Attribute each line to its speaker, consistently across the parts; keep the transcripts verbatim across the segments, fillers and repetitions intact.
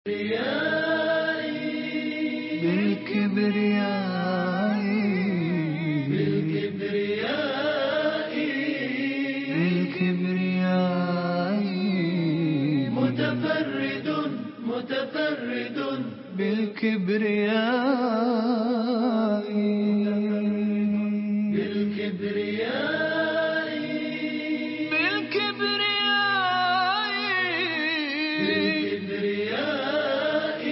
Speaker 1: بالكبرياء بالكبرياء بالكبرياء متفرد متفرد بالكبرياء بالكبرياء بالكبرياء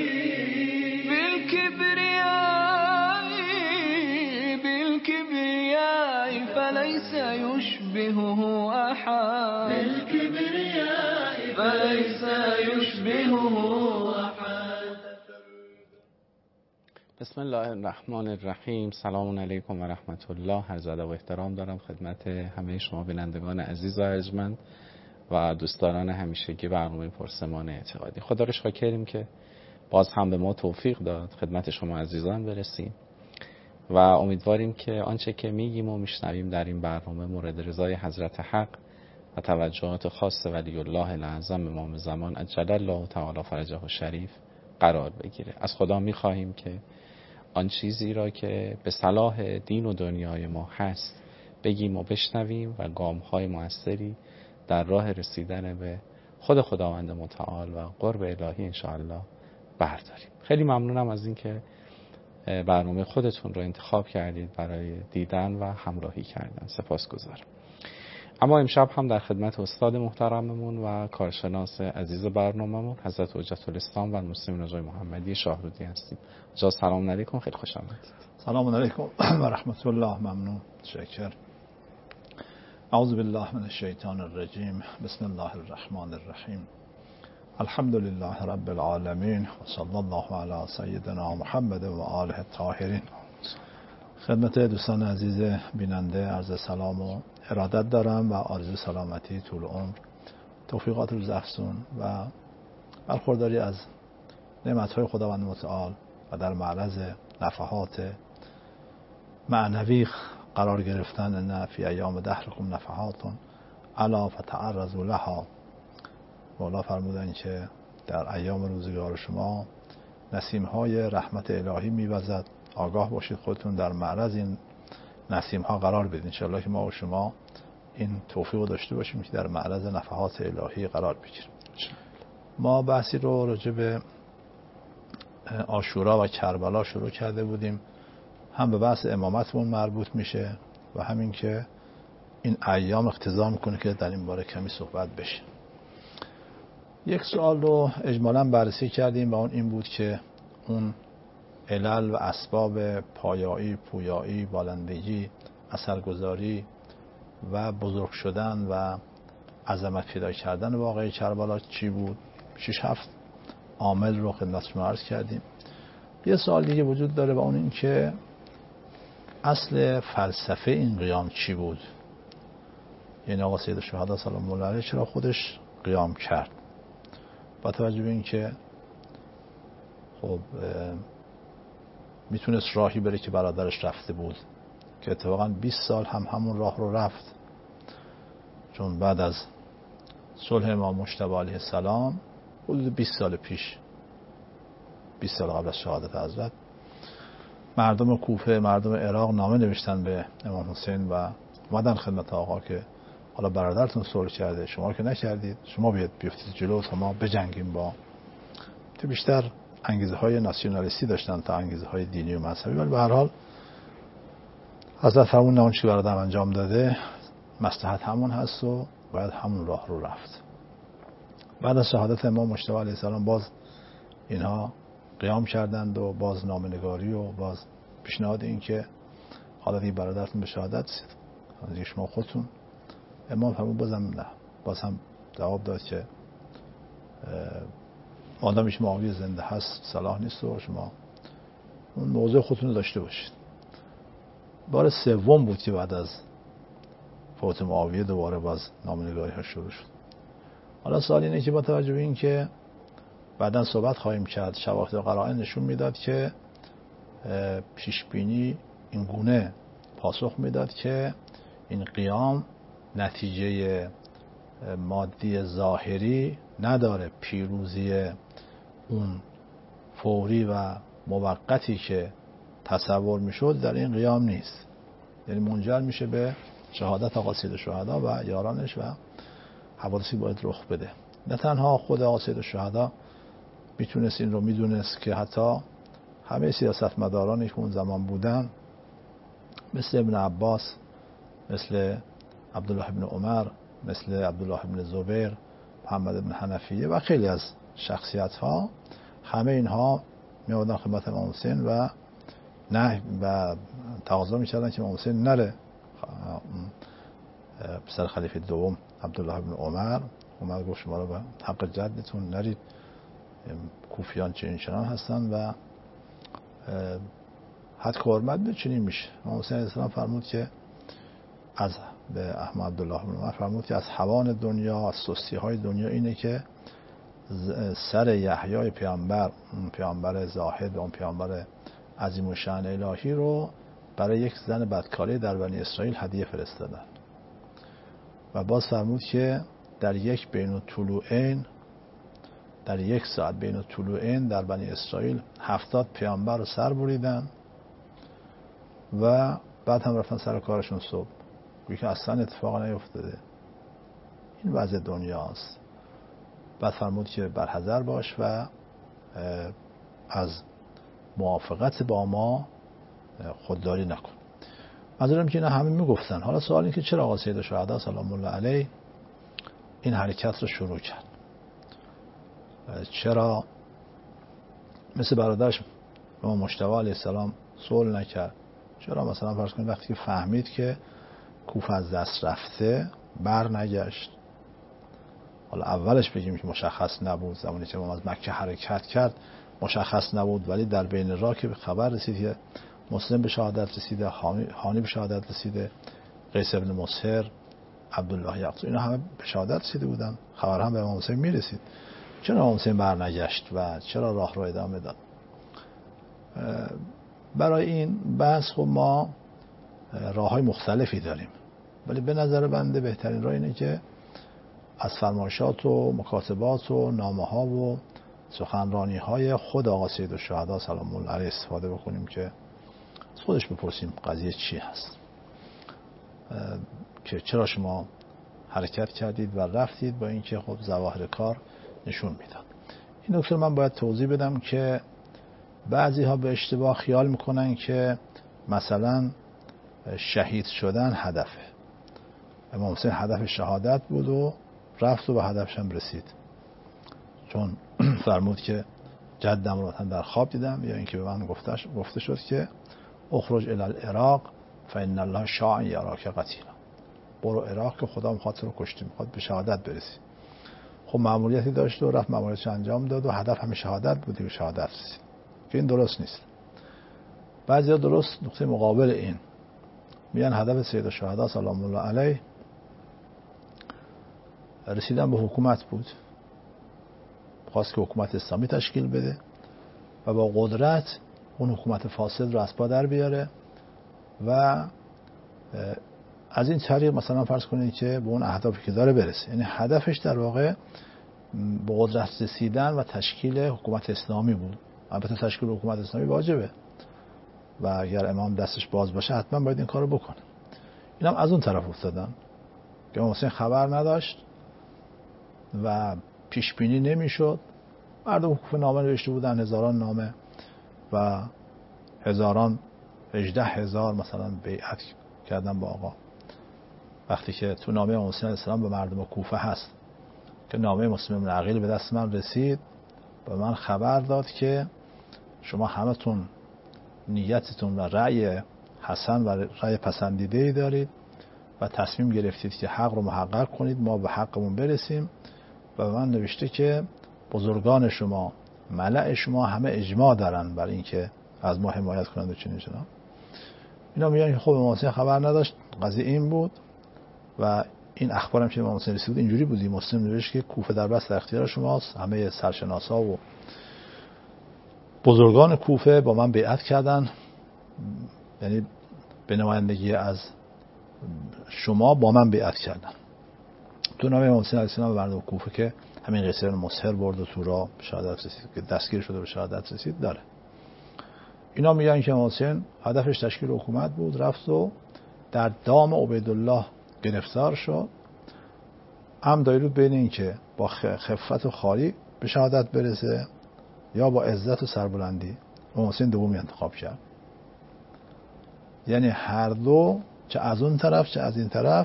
Speaker 1: بالكبرياء فليس يشبهه أحد بالكبرياء فليس يشبهه أحد.
Speaker 2: بسم الله الرحمن الرحیم. سلام علیکم و رحمت الله. عرض ادب و احترام دارم خدمت همه شما بینندگان عزیز و ارجمند و دوستداران همیشگی برنامه پرسمان اعتقادی. خدا رو شاکریم که باز هم به ما توفیق داد خدمت شما عزیزان برسیم و امیدواریم که آنچه که میگیم و میشنویم در این برنامه مورد رضای حضرت حق و توجهات خاص ولی الله الاعظم امام زمان عجل الله تعالی فرجه الشریف قرار بگیره. از خدا میخواهیم که آن چیزی را که به صلاح دین و دنیای ما هست بگیم و بشنویم و گام‌های موثری در راه رسیدن به خود خداوند متعال و قرب الهی انشاءالله برداریم. خیلی ممنونم از اینکه برنامه خودتون رو انتخاب کردید برای دیدن و همراهی کردن. سپاسگزارم. اما امشب هم در خدمت استاد محترممون و کارشناس عزیز برنامه‌مون حضرت حجت الاسلام و المسلمین آقای محمدی شاهرودی هستیم. جا سلام علیکم، خیلی خوش آمدید.
Speaker 3: سلام علیکم و رحمت الله. ممنون، شکر. اعوذ بالله من الشیطان الرجیم. بسم الله الرحمن الرحیم. الحمد لله رب العالمین و صلی الله علی سیدنا محمد و آله الطاهرین. خدمت دوستان عزیز بیننده عرض سلام و ارادت دارم و آرزوی سلامتی، طول عمر، توفیقات روز افزون و برخورداری از نعمت‌های خداوند متعال و در معرض نفحات معنوی قرار گرفتن. ان فی ایام دهرکم نفحات الا فتعرضوا لها. مولا فرمودن که در ایام روزگار شما نسیم‌های رحمت الهی می‌وزد، آگاه باشید، خودتون در معرض این نسیم‌ها قرار بدید. انشاءالله که ما و شما این توفیق داشته باشیم که در معرض نفحات الهی قرار بگیریم. ما بحثی رو راجع به عاشورا و کربلا شروع کرده بودیم، هم به بحث امامتمون مربوط میشه و همین که این ایام اقتضا میکنه که در این باره کمی صحبت بشه. یک سوال رو اجمالاً بررسی کردیم و اون این بود که اون علل و اسباب پایایی، پویایی، بالندگی، اثرگذاری و بزرگ شدن و عظمت پیدا کردن واقعه کربلا چی بود؟ شش هفت عامل رو خدمت شما عرض کردیم. یه سوال دیگه وجود داره و اون این که اصل فلسفه این قیام چی بود؟ یعنی آقا سید الشهدا سلام الله علیه چرا خودش قیام کرد؟ با توجه به این که خب میتونست راهی بره که برادرش رفته بود که اتفاقاً بیست سال هم همون راه رو رفت، چون بعد از صلح امام مجتبی علیه السلام حدود بیست سال پیش، بیست سال قبل از شهادت حضرت، مردم کوفه، مردم عراق نامه نوشتن به امام حسین و اومدن خدمت آقا که حالا برادرتون صلح کرده، شما که نکردید، شما بیاید بیفتید جلو تا ما بجنگیم. با تو بیشتر انگیزه های ناسیونالیستی داشتن تا انگیزه های دینی و مذهبی، ولی به هر حال حضرت فرمودن اون چی برادرم انجام داده مصلحت همون هست و باید همون راه رو رفت. بعد از شهادت امام مجتبی علیه السلام باز اینها قیام کردند و باز نامه‌نگاری و باز پیشنهاد این که حالا دیگه برادرتون به شهادت رسید، دیگه شما خودتون. امام فرمود بازم نه، باز هم جواب داد که آدمش معاویه زنده هست صلاح نیست و شما اون موضوع خودتون داشته باشید. بار سوم بود که بعد از فوت معاویه دوباره باز نامه‌نگاری ها شروع شد. حالا سوال اینه که با توجه به این که بعداً صحبت خواهیم کرد، شواهد و قرائن نشون میداد که پیشبینی این گونه پاسخ میداد که این قیام نتیجه مادی ظاهری نداره، پیروزی اون فوری و موقتی که تصور میشد در این قیام نیست. یعنی منجر میشه به شهادت آقا سید الشهدا و یارانش و حوادثی باید رخ بده. نه تنها خود آقا سید الشهدا میتونست این رو میدونست که حتی همه سیاستمدارانی که اون زمان بودن مثل ابن عباس، مثل عبدالله ابن عمر، مثل عبدالله ابن زبیر، محمد ابن حنفیه و خیلی از شخصیت ها، همه اینها می آمدن خدمت امام حسین و نه و تقاضا می‌کردن که امام حسین نره. پسر خلیفه دوم عبدالله ابن عمر اومد گفت شما رو به حق جدتون نرید، کوفیان چنین چنان هستن و حد که حرمت به چنین میشه. امام حسین علیه السلام فرمود که از به احمد عبدالله ابن عمر فرمود که از هوان دنیا، از سستی های دنیا اینه که سر یحیای پیامبر، اون پیامبر زاهد و اون پیامبر عظیم الشأن الهی رو برای یک زن بدکاره در بنی اسرائیل هدیه فرستادن. و باز فرمود که در یک بین الطلوعین، در یک ساعت بین الطلوعین در بنی اسرائیل هفتاد پیامبر رو سر بریدن و بعد هم رفتن سر کارشون صبح. گویی که اصلا اتفاق نیفتاده. این وضع دنیاست. بعد فرمود که برحذر باش و از موافقت با ما خودداری نکن. منظورم که اینا همه میگفتن. حالا سوال این که چرا آقا سید الشهدا سلام الله علیه این حرکت رو شروع کرد؟ چرا مثل برادرش امام مجتبی علیه السلام صلح نکرد؟ چرا مثلا فرض کنید وقتی که فهمید که کوفه از دست رفته بر نگشت؟ حالا اولش بگیم که مشخص نبود، زمانی که امام از مکه حرکت کرد مشخص نبود، ولی در بین راه که خبر رسید که مسلم به شهادت رسیده، هانی به شهادت رسیده، قیس ابن مسهر، عبدالله یقطو، اینا همه به شهادت رسیده بودن، خبر هم به امام حسین میرسید. چرا امام حسین بر نگشت و چرا راه رو ادامه داد؟ برای این بحث خب ما راه های مختلفی داریم، ولی به نظر بنده بهترین راه اینه که از فرمایشات و مکاتبات و نامه ها و سخنرانی های خود آقا سید الشهدا سلام الله علیه استفاده بکنیم که از خودش بپرسیم قضیه چی هست، که چرا شما حرکت کردید و رفتید با اینکه خب ظواهر کار نشون میداد. این نکته من باید توضیح بدم که بعضی ها به اشتباه خیال میکنن که مثلا شهید شدن هدفه. امام حسین هدف شهادت بود و رفت و به هدفش هم رسید، چون فرمود که جدم رو در خواب دیدم، یا اینکه به من گفته شد که اخرج الی العراق فإن الله شاء یراک قتیلا، برو عراق که خدا میخواد تو رو کشته، میخواد به شهادت برسی. خب مأموریتی داشت و رفت مأموریتش انجام داد و هدف همین شهادت بودی، به شهادت رسید، که این درست نیست. بعضیا درست نقطه مقابل این میگن هدف سید الشهدا سلام الله علیه رسیدن به حکومت بود، خواست که حکومت اسلامی تشکیل بده و با قدرت اون حکومت فاسد رو از پا در بیاره و از این طریق مثلا فرض کنید که به اون اهدافی که داره برسه. یعنی هدفش در واقع به قدرت رسیدن و تشکیل حکومت اسلامی بود. البته تشکیل حکومت اسلامی واجبه و اگر امام دستش باز باشه حتما باید این کارو بکنه. اینم از اون طرف افتادن که امام حسین خبر نداشت و پیش بینی نمیشد. مردم کوفه نامه نوشته بودن، هزاران نامه و هزاران هجده هزار مثلا بیعت کردن با آقا. وقتی که تو نامه امام حسین علیه السلام به مردم کوفه هست که نامه مسلم بن عقیل به دست من رسید، به من خبر داد که شما همتون نیتتون و رأی حسن و رأی پسندیده‌ای دارید و تصمیم گرفتید که حق رو محقق کنید، ما به حقمون برسیم. و به من نوشته که بزرگان شما، ملأ شما همه اجماع دارن بر این که از ما حمایت کنند و چنین چنان. اینا میگن که خب امام حسین خبر نداشت، قضیه این بود و این اخبارم که امام حسین رسید اینجوری بودی. مسلم نوشت که کوفه در بست در اختیار شماست، همه سرشناسا و بزرگان کوفه با من بیعت کردن، یعنی به نمایندگی از شما با من بیعت کردن. تو نامه امام حسین علیه السلام به مردم کوفه که همین قیصر مسهر برد و تو را شهادت رسید که دستگیر شده به شهادت رسید داره. اینا میگن که امام حسین هدفش تشکیل حکومت بود، رفت و در دام عبیدالله گرفتار شد. هم دایرود بین این که با خفت و خاری به شهادت برسه یا با عزت و سربلندی. امام حسین دومی انتخاب کرد. یعنی هر دو، چه از اون طرف چه از این طرف،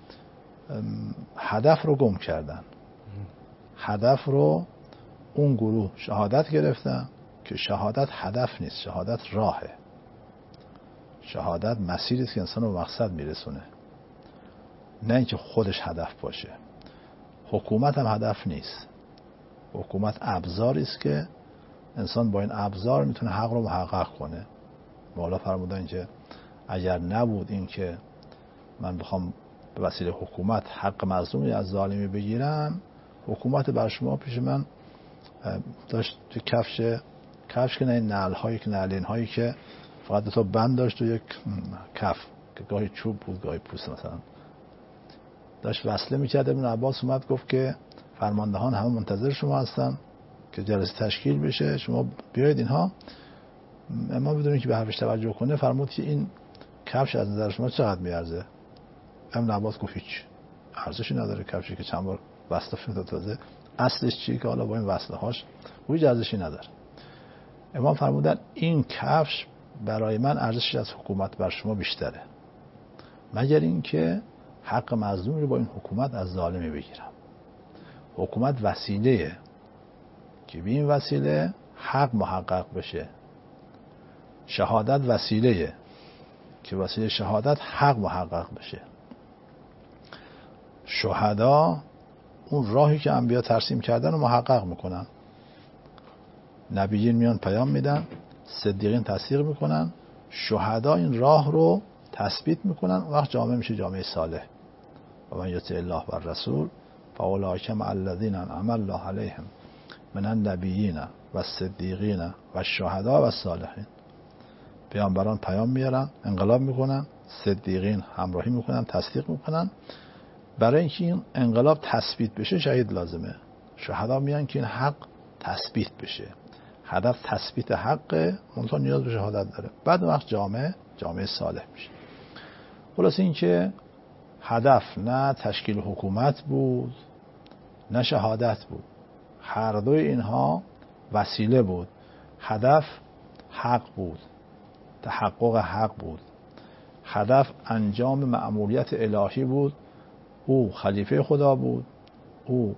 Speaker 3: هدف رو گم کردن. هدف رو اون گروه شهادت گرفتن که شهادت هدف نیست، شهادت راهه. شهادت مسیری است که انسان رو به مقصد میرسونه، نه اینکه خودش هدف باشه. حکومت هم هدف نیست. حکومت ابزاری است که انسان با این ابزار میتونه حق رو محقق کنه. مولا فرمودن که اگر نبود این که من بخوام به وسیله حکومت حق مظلومی از ظالمی بگیرم، حکومت بر شما پیش من داشت تو کفش کفش که نه این نعل هایی که نعلین هایی که فقط دو تا بند داشت و یک کف که گاهی چوب بود گاهی پوست مثلا داشت وصله میکرد. ابن عباس اومد گفت که فرماندهان همه منتظر شما هستن که جلسه تشکیل بشه، شما بیایید اینها. اما بدونید که به حرفش توجه کنه، فرمود که این کفش از نظر شما چقدر میارزه؟ ابن عباس گفت هیچ ارزشی نداره، کفشی که چند بار وصله شده تازه اصلش چیه که حالا با این وصله هاش هیچ ارزشی نداره. امام فرمودن این کفش برای من ارزشش از حکومت بر شما بیشتره، مگر اینکه حق مظلومی رو با این حکومت از ظالمی بگیرم. حکومت وسیله که به این وسیله حق محقق بشه. شهادت وسیله که وسیله شهادت حق محقق بشه. شهدا اون راهی که انبیا ترسیم کردن رو محقق میکنن. نبیین میان پیام میدن، صدیقین تصدیق میکنن، شهدا این راه رو تثبیت میکنن. وقت جامعه میشه جامعه صالح. و من یطع الله و الرسول فاولئک مع الذین انعم الله علیهم من النبیین و الصدیقین و الشهداء و الصالحین. پیامبران پیام میارن، انقلاب میکنن، صدیقین همراهی میکنن، تصدیق میکنن. برای اینکه این انقلاب تثبیت بشه شهید لازمه. شهدا میان که این حق تثبیت بشه. هدف تثبیت حقه، منتها نیاز به شهادت داره. بعد وقت جامعه جامعه صالح میشه. خلاص این که هدف نه تشکیل حکومت بود نه شهادت بود. هر دوی اینها وسیله بود. هدف حق بود، تحقق حق بود. هدف انجام مأموریت الهی بود. او خلیفه خدا بود، او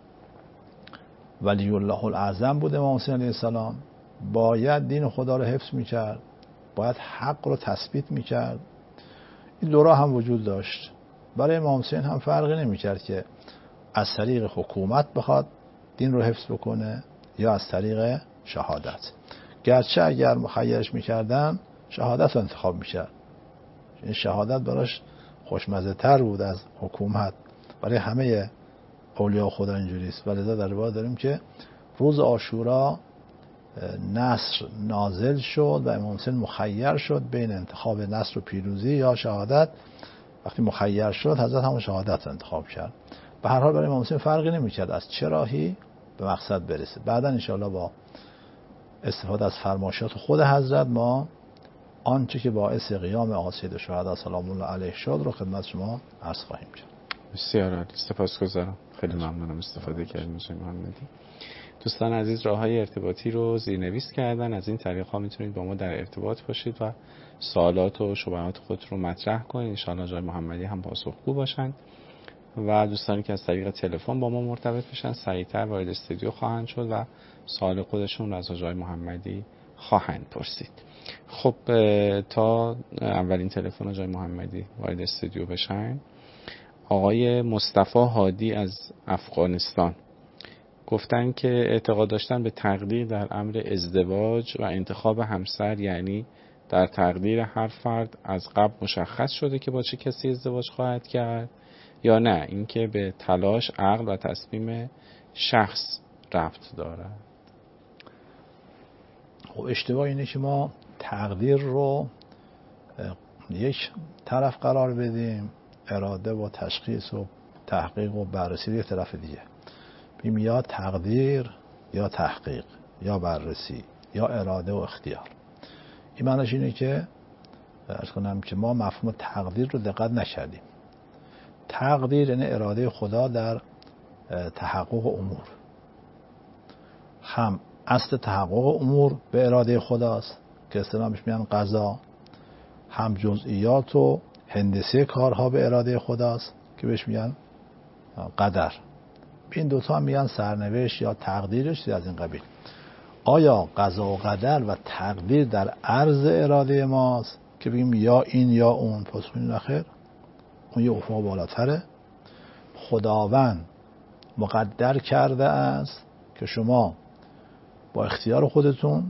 Speaker 3: ولی الله الاعظم بود. امام حسین علیه السلام باید دین خدا رو حفظ میکرد، باید حق رو تثبیت میکرد. این دو راه هم وجود داشت. برای امام حسین هم فرقی نمیکرد که از طریق حکومت بخواد دین رو حفظ بکنه یا از طریق شهادت. گرچه اگر مخیرش میکردن شهادت رو انتخاب میکرد. این شهادت براش خوشمزه تر بود از حکومت. برای همه اولیاء خدا اینجوریست. ولذا در روایت داریم که روز عاشورا نصر نازل شد و امام حسین مخیر شد بین انتخاب نصر و پیروزی یا شهادت. وقتی مخیر شد حضرت همون شهادت رو انتخاب کرد. به هر حال برای امام حسین فرقی نمی‌کرد از چه راهی به مقصد برسه. بعدا انشاءالله با استفاده از فرمایشات خود حضرت ما آنچه که باعث قیام آقا سید شهدا سلام الله علیه شد رو خدمت شما عرض خواهیم کرد.
Speaker 2: بسیار عالی، سپاسگزارم. خیلی ممنونم استفاده کردیم آقای محمدی. دوستان عزیز راههای ارتباطی رو زیرنویس کردن. از این طریق ها میتونید با ما در ارتباط باشید و سوالات و شبهات خود رو مطرح کنید. ان شاء الله آقای محمدی هم پاسخگو باشند و دوستانی که از طریق تلفن با ما مرتبط بشن سریعتر وارد استودیو خواهند شد و سوال خودشون رو از آقای محمدی خواهند پرسید. خب تا اولین تلفن آقای محمدی وارد استودیو بشن، آقای مصطفی هادی از افغانستان گفتن که اعتقاد داشتن به تقدیر در امر ازدواج و انتخاب همسر، یعنی در تقدیر هر فرد از قبل مشخص شده که با چه کسی ازدواج خواهد کرد یا نه اینکه به تلاش، عقل و تصمیم شخص ربط دارد.
Speaker 3: خب اشتباه اینه که ما تقدیر رو یک طرف قرار بدیم، اراده و تشخیص و تحقیق و بررسی یک طرف دیگه. بگیم یا تقدیر یا تحقیق یا بررسی یا اراده و اختیار. این معنیش اینه که عرض کنم که ما مفهوم تقدیر رو دقت نکردیم. تقدیر یعنی اراده خدا در تحقق امور. هم اصل تحقق امور به اراده خداست که اصطلاحاً بهش میگن قضا، هم جزئیات و هندسه کارها به اراده خداست که بهش میگن قدر. این دوتا هم میگن سرنوشت یا تقدیرش از این قبیل. آیا قضا و قدر و تقدیر در عرض اراده ماست که بگیم یا این یا اون؟ پس این نخیر، اون یه افق بالاتره. خداوند مقدر کرده است که شما با اختیار خودتون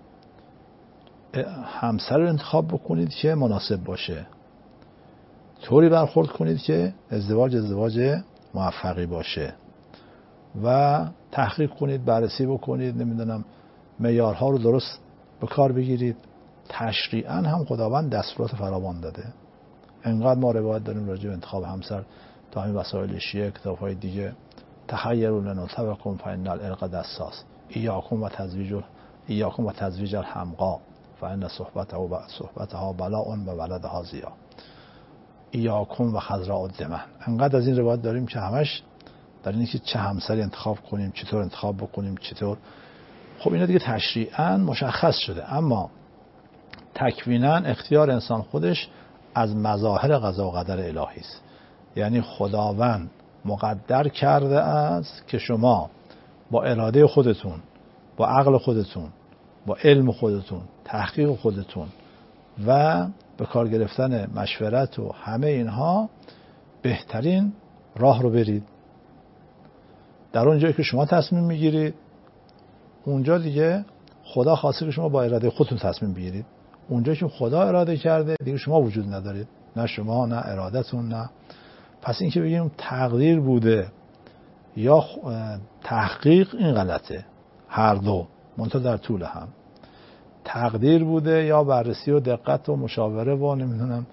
Speaker 3: همسر رو انتخاب بکنید که مناسب باشه، طوری برخورد کنید که ازدواج ازدواج موفقی باشه و تحقیق کنید، بررسی بکنید، نمیدونم معیارها رو درست به کار بگیرید. تشریعاً هم خداوند دستورات فراوان داده. انقدر ما روایت داریم راجع به انتخاب همسر تا همین وسایل شیعه، کتاب‌های دیگه. تخیروا لنطبقکم فإن العرق دساس، ایاکم و تزویج ایاکم و تزویج الحمقا فإن صحبته و صحبتها بلاء و ولدها ضیاء، ایاکم و خضراء الدمن. انقدر از این روایت داریم که همش در اینه که چه همسری انتخاب کنیم، چطور انتخاب بکنیم، چطور. خب اینا دیگه تشریعاً مشخص شده، اما تکویناً اختیار انسان خودش از مظاهر قضا و قدر الهی است. یعنی خداوند مقدر کرده است که شما با اراده خودتون، با عقل خودتون، با علم خودتون، تحقیق خودتون و به کار گرفتن مشورت و همه اینها بهترین راه رو برید. در اون جایی که شما تصمیم میگیرید، اونجا دیگه خدا خواسته که شما با اراده خودتون تصمیم بگیرید. اونجایی که خدا اراده کرده دیگه شما وجود ندارید، نه شما نه ارادتون. نه پس این که بگیم تقدیر بوده یا تحقیق، این غلطه. هر دو منتها در طول هم. تقدیر بوده یا بررسی و دقت و مشاوره و نمیدونم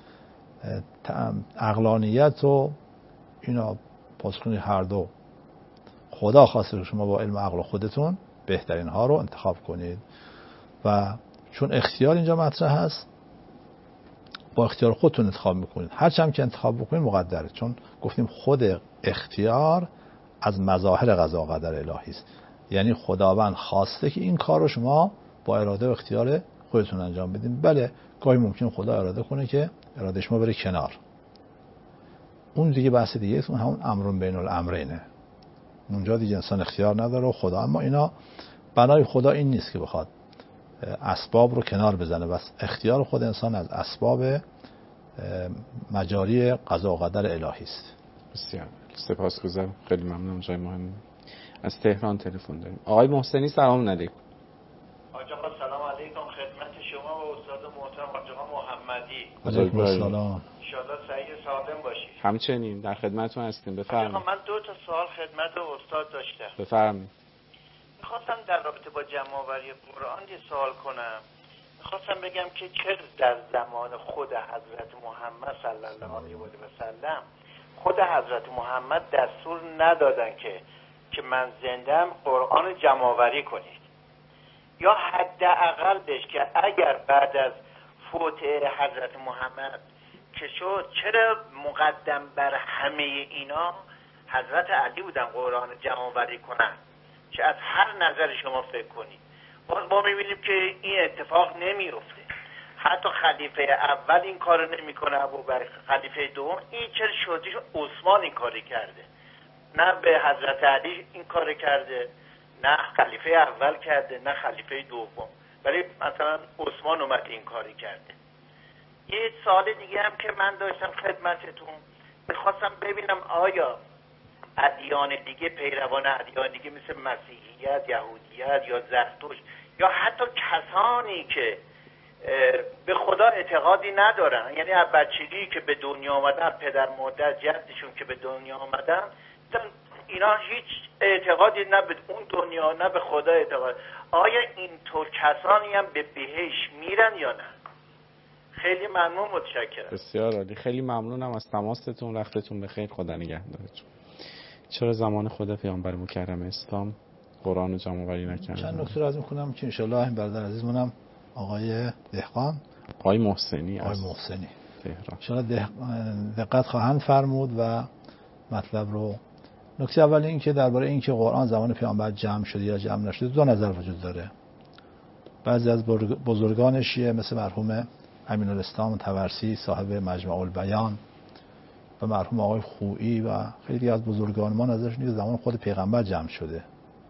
Speaker 3: عقلانیت و اینا، پاسخونی هر دو. خدا خواسته که شما با علم عقل خودتون بهترین ها رو انتخاب کنید و چون اختیار اینجا مطرح هست، با اختیار خودتون انتخاب میکنید. هرچند که انتخاب بکنید مقدره، چون گفتیم خود اختیار از مظاهر قضا و قدر الهی است. یعنی خداوند خواسته که این کار رو شما با اراده و اختیار خودتون انجام بدین. بله گاهی ممکن خدا اراده کنه که اراده شما بره کنار، اون دیگه بحث دیگه، اون همون امر بین الامرینه. اونجا دیگه انسان اختیار نداره و خدا. اما اینا بنای خدا این نیست که بخواد اسباب رو کنار بزنه، بس اختیار خود انسان از اسباب مجاری قضا و قدر الهی است.
Speaker 2: بسیار سپاسگزارم، خیلی ممنونم. جای مهم از تهران تلفن داریم. آقای محسنی سلام علیکم.
Speaker 4: آقا سلام علیکم، خدمت شما و استاد محترم آقا محمدی.
Speaker 3: علیکم السلام.
Speaker 4: ان شاء الله سعید سالم باشید.
Speaker 2: همچنین در خدمتتون هستیم، بفرمایید.
Speaker 4: من دو تا سوال خدمت استاد داشتم.
Speaker 2: بفرمایید.
Speaker 4: میخواستم در رابطه با جمع‌آوری قرآن یه سوال کنم. میخواستم بگم که چرا در زمان خود حضرت محمد صلی الله علیه و سلم خود حضرت محمد دستور ندادن که که من زندم قرآن جمع‌آوری کنید، یا حداقل بهش که اگر بعد از فوت حضرت محمد که شد، چرا مقدم بر همه اینا حضرت علی بودن قرآن جمع‌آوری کنن؟ که از هر نظر شما فکر کنید باز ما میبینیم که این اتفاق نمیفته. حتی خلیفه اول این کارو نمیکنه، ابوبکر. خلیفه دوم این چرا شدیش عثمان این کاری کرده، نه به حضرت علی این کار کرده، نه خلیفه اول کرده، نه خلیفه دوم، ولی مثلا عثمان اومد این کاری کرده. یه سوال دیگه هم که من داشتم خدمتتون، میخواستم ببینم آیا ادیان دیگه، پیروان ادیان دیگه مثل مسیحیت، یهودیت یا زرتشت، یا حتی کسانی که به خدا اعتقادی ندارن، یعنی از بچگی که به دنیا آمدن، پدر مادر جدشون که به دنیا آمدن، اینا هیچ اعتقادی نه به اون دنیا نه به خدا اعتقاد، آیا اینطور کسانی هم به بهشت میرن یا نه؟ خیلی ممنون، متشکرم.
Speaker 2: بسیار عالی، خیلی ممنونم از تماستون. وقتتون بخیر، خدا نگهدارتون. چرا زمان خود پیامبر مکرم اسلام قرآن رو جمع آوری نکردن؟
Speaker 3: چند نکته رو از می‌خونم که انشالله این برادر عزیزمونم آقای دهقان
Speaker 2: آقای محسنی
Speaker 3: آقای
Speaker 2: از
Speaker 3: محسنی
Speaker 2: تهران
Speaker 3: انشالله دقت خواهند فرمود و مطلب رو. نکته اول این که درباره این که قرآن زمان پیامبر جمع شده یا جمع نشده دو نظر وجود داره. بعضی از بزرگان شیعه مثل مرحوم امین الاسلام طبرسی صاحب مجمع البیان و مرحوم آقای خویی و خیلی از بزرگان ما نظرشون که زمان خود پیغمبر جمع شده،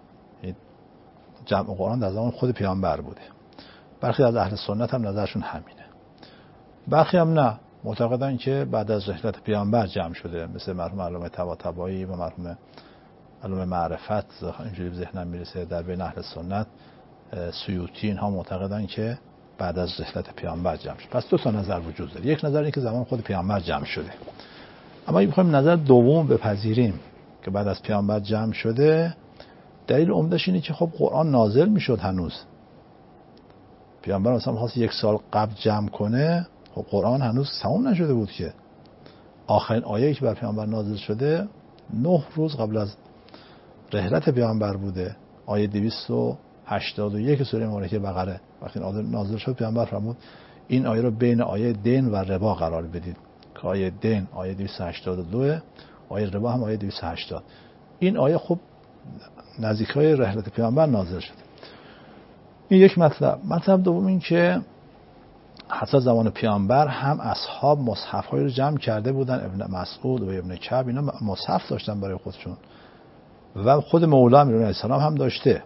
Speaker 3: جمع قرآن در زمان خود پیامبر بوده. برخی از اهل سنت هم نظرشون همینه. برخی هم نه، معتقدن که بعد از رحلت پیامبر جمع شده، مثل مرحوم علامه طباطبایی و مرحوم علامه معرفت. اینجوری به ذهنم میرسه در بین اهل سنت سیوطی اینها معتقدن که بعد از رحلت پیامبر جمع شده. پس دو تا نظر وجود داره. یک نظر اینه که زمان خود پیامبر جمع شده، اما اگه بخوایم نظر دوم بپذیریم که بعد از پیامبر جمع شده، دلیل عمده‌اش اینه که خب قرآن نازل میشد هنوز. پیامبر مثلا خواست یک سال قبل جمع کنه، خب قرآن هنوز تمام نشده بود که. آخرین آیه‌ای که بر پیامبر نازل شده نه روز قبل از رحلت پیامبر بوده. آیه دویست و هشتاد و یک سوره مبارکه بقره. وقتی نازل شد پیامبر فرمود این آیه رو بین آیه دین و ربا قرار بدید که آیه دین آیه دویست و هشتاد و دو، آیه ربا هم آیه دویست و هشتاد. این آیه خب نزدیکای رحلت پیامبر نازل شده. این یک مطلب. مطلب دوم این که حتی زمان پیامبر هم اصحاب مصحف‌هایی رو جمع کرده بودن. ابن مسعود و ابن کعب اینا مصحف داشتن برای خودشون و خود مولا امیرالمومنین علیه السلام هم داشته.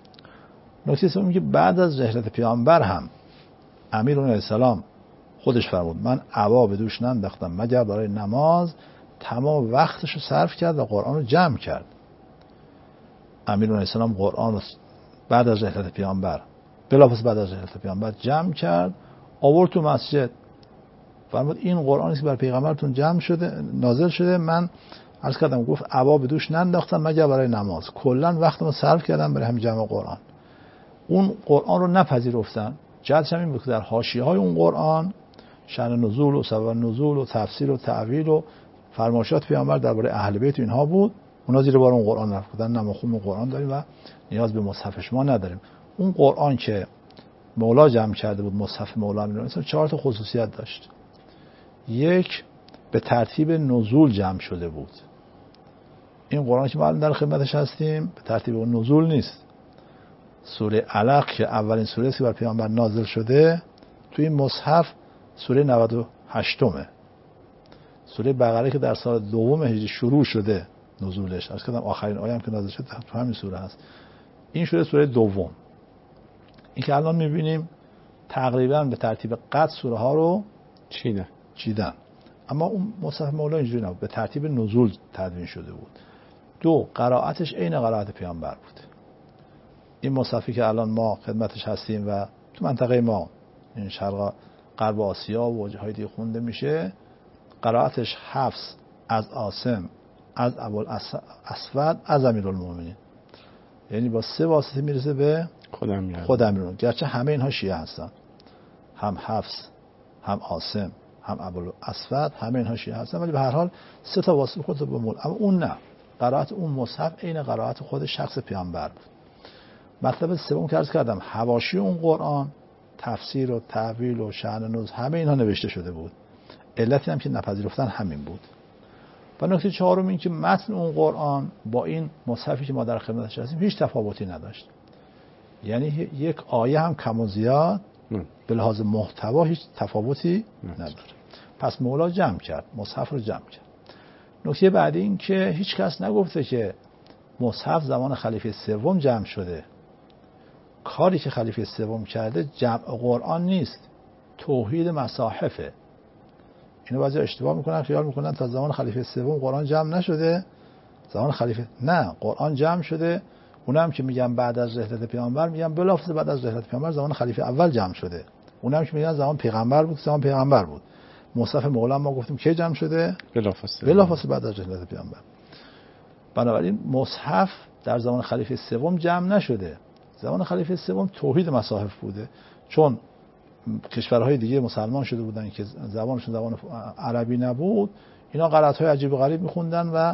Speaker 3: نکته سوم که بعد از رحلت پیامبر هم امیرالمومنین علیه السلام خودش فرمود من عبا به دوش ننداختم مگر برای نماز، تمام وقتش رو صرف کرد و قرآن رو جمع کرد. امیرالمومنین علیه السلام قرآن رو بعد از رحلت پیامبر بلافاصله بعد از رحلت پیامبر جمع کرد، آورد تو مسجد، فرمود این قرآنی که بر پیغمبرتون جمع شده نازل شده، من عرض کردم گفت عبا به دوش ننداختم مگر برای نماز، کلا وقتمو صرف کردم برای همین جمع قرآن. اون قرآن رو نپذیرفتن. جهتش هم این بود که در حاشیه‌های اون قرآن شأن نزول و سبب نزول و تفسیر و تعویل و فرمایشات پیامبر درباره اهل بیت اینها بود. اونا زیر بار اون قرآن رفتن، نه ما خوب قرآن داریم و نیاز به مصحف شما نداریم. اون قرآن که مولا جمع کرده بود، مصحف مولا امیرالمومنین، مثلا چهار تا خصوصیت داشت. یک، به ترتیب نزول جمع شده بود. این قرآن که ما الان در خدمتش هستیم به ترتیب نزول نیست. سوره علق که اولین سوره است که بر پیامبر نازل شده، توی این مصحف سوره نود و هشتمه. سوره بقره که در سال دوم هجری شروع شده نزولش، از کدام آخرین آیه هم که نازل شده تو همین سوره هست. این شده سوره دوم. این که الان می‌بینیم تقریبا به ترتیب قد سوره ها رو
Speaker 2: چیدن
Speaker 3: چیدن. اما اون مصحف مولا اینجوری نبود، به ترتیب نزول تدوین شده بود. دو، قرائتش عین قرائت پیامبر بود. این مصحفی که الان ما خدمتش هستیم و تو منطقه ما این شرق غرب آسیا و جاهای دیگه خونده میشه، قرائتش حفص از عاصم از ابوالاسود از امیرالمومنین، یعنی با سه واسطه میرسه به
Speaker 2: خودم
Speaker 3: خود امیرالمومنین. گرچه همه اینها شیعه هستن، هم حفص هم عاصم هم ابوالاسود همه اینها شیعه هستن، ولی به هر حال سه تا واسطه خود به مول. اما اون نه، قرائت اون مصحف عین قرائت خود شخص پیامبر بود. مطلب سوم که عرض کردم، حواشی اون قرآن تفسیر و تعویل و شأن نزول همه اینها نوشته شده بود. علتی هم که نپذیرفتن همین بود. و نکته چهارم این که متن اون قرآن با این مصحفی که ما در خدمتش هستیم هیچ تفاوتی نداشت. یعنی یک آیه هم کم و زیاد به لحاظ محتوا هیچ تفاوتی نداره. پس مولا جمع کرد، مصحف رو جمع کرد. نکته بعدی این که هیچ کس نگفته که مصحف زمان خلیفه سوم جمع شده. کاری که خلیفه سوم کرده جمع قرآن نیست، توحید مصاحفه. اینو بعضی اشتباه میکنن، خیال میکنن تا زمان خلیفه سوم قرآن جمع نشده. زمان خلیفه نه، قرآن جمع شده. اونم که میگن بعد از رحلت پیامبر، میگن بلافاصله بعد از رحلت پیامبر زمان خلیفه اول جمع شده. اونم که میگن زمان پیغمبر بود، زمان پیغمبر بود. مصحف مولا ما گفتیم کی جمع شده؟
Speaker 2: بلافاصله
Speaker 3: بلافاصله بعد از رحلت پیامبر. بنابراین مصحف در زمان خلیفه سوم جمع نشده. زمان خلیفه سوم توحید مصاحف بوده، چون کشورهای دیگه مسلمان شده بودن که زبانشون زبان عربی نبود، اینا قرائت‌های عجیب و غریب می‌خوندن و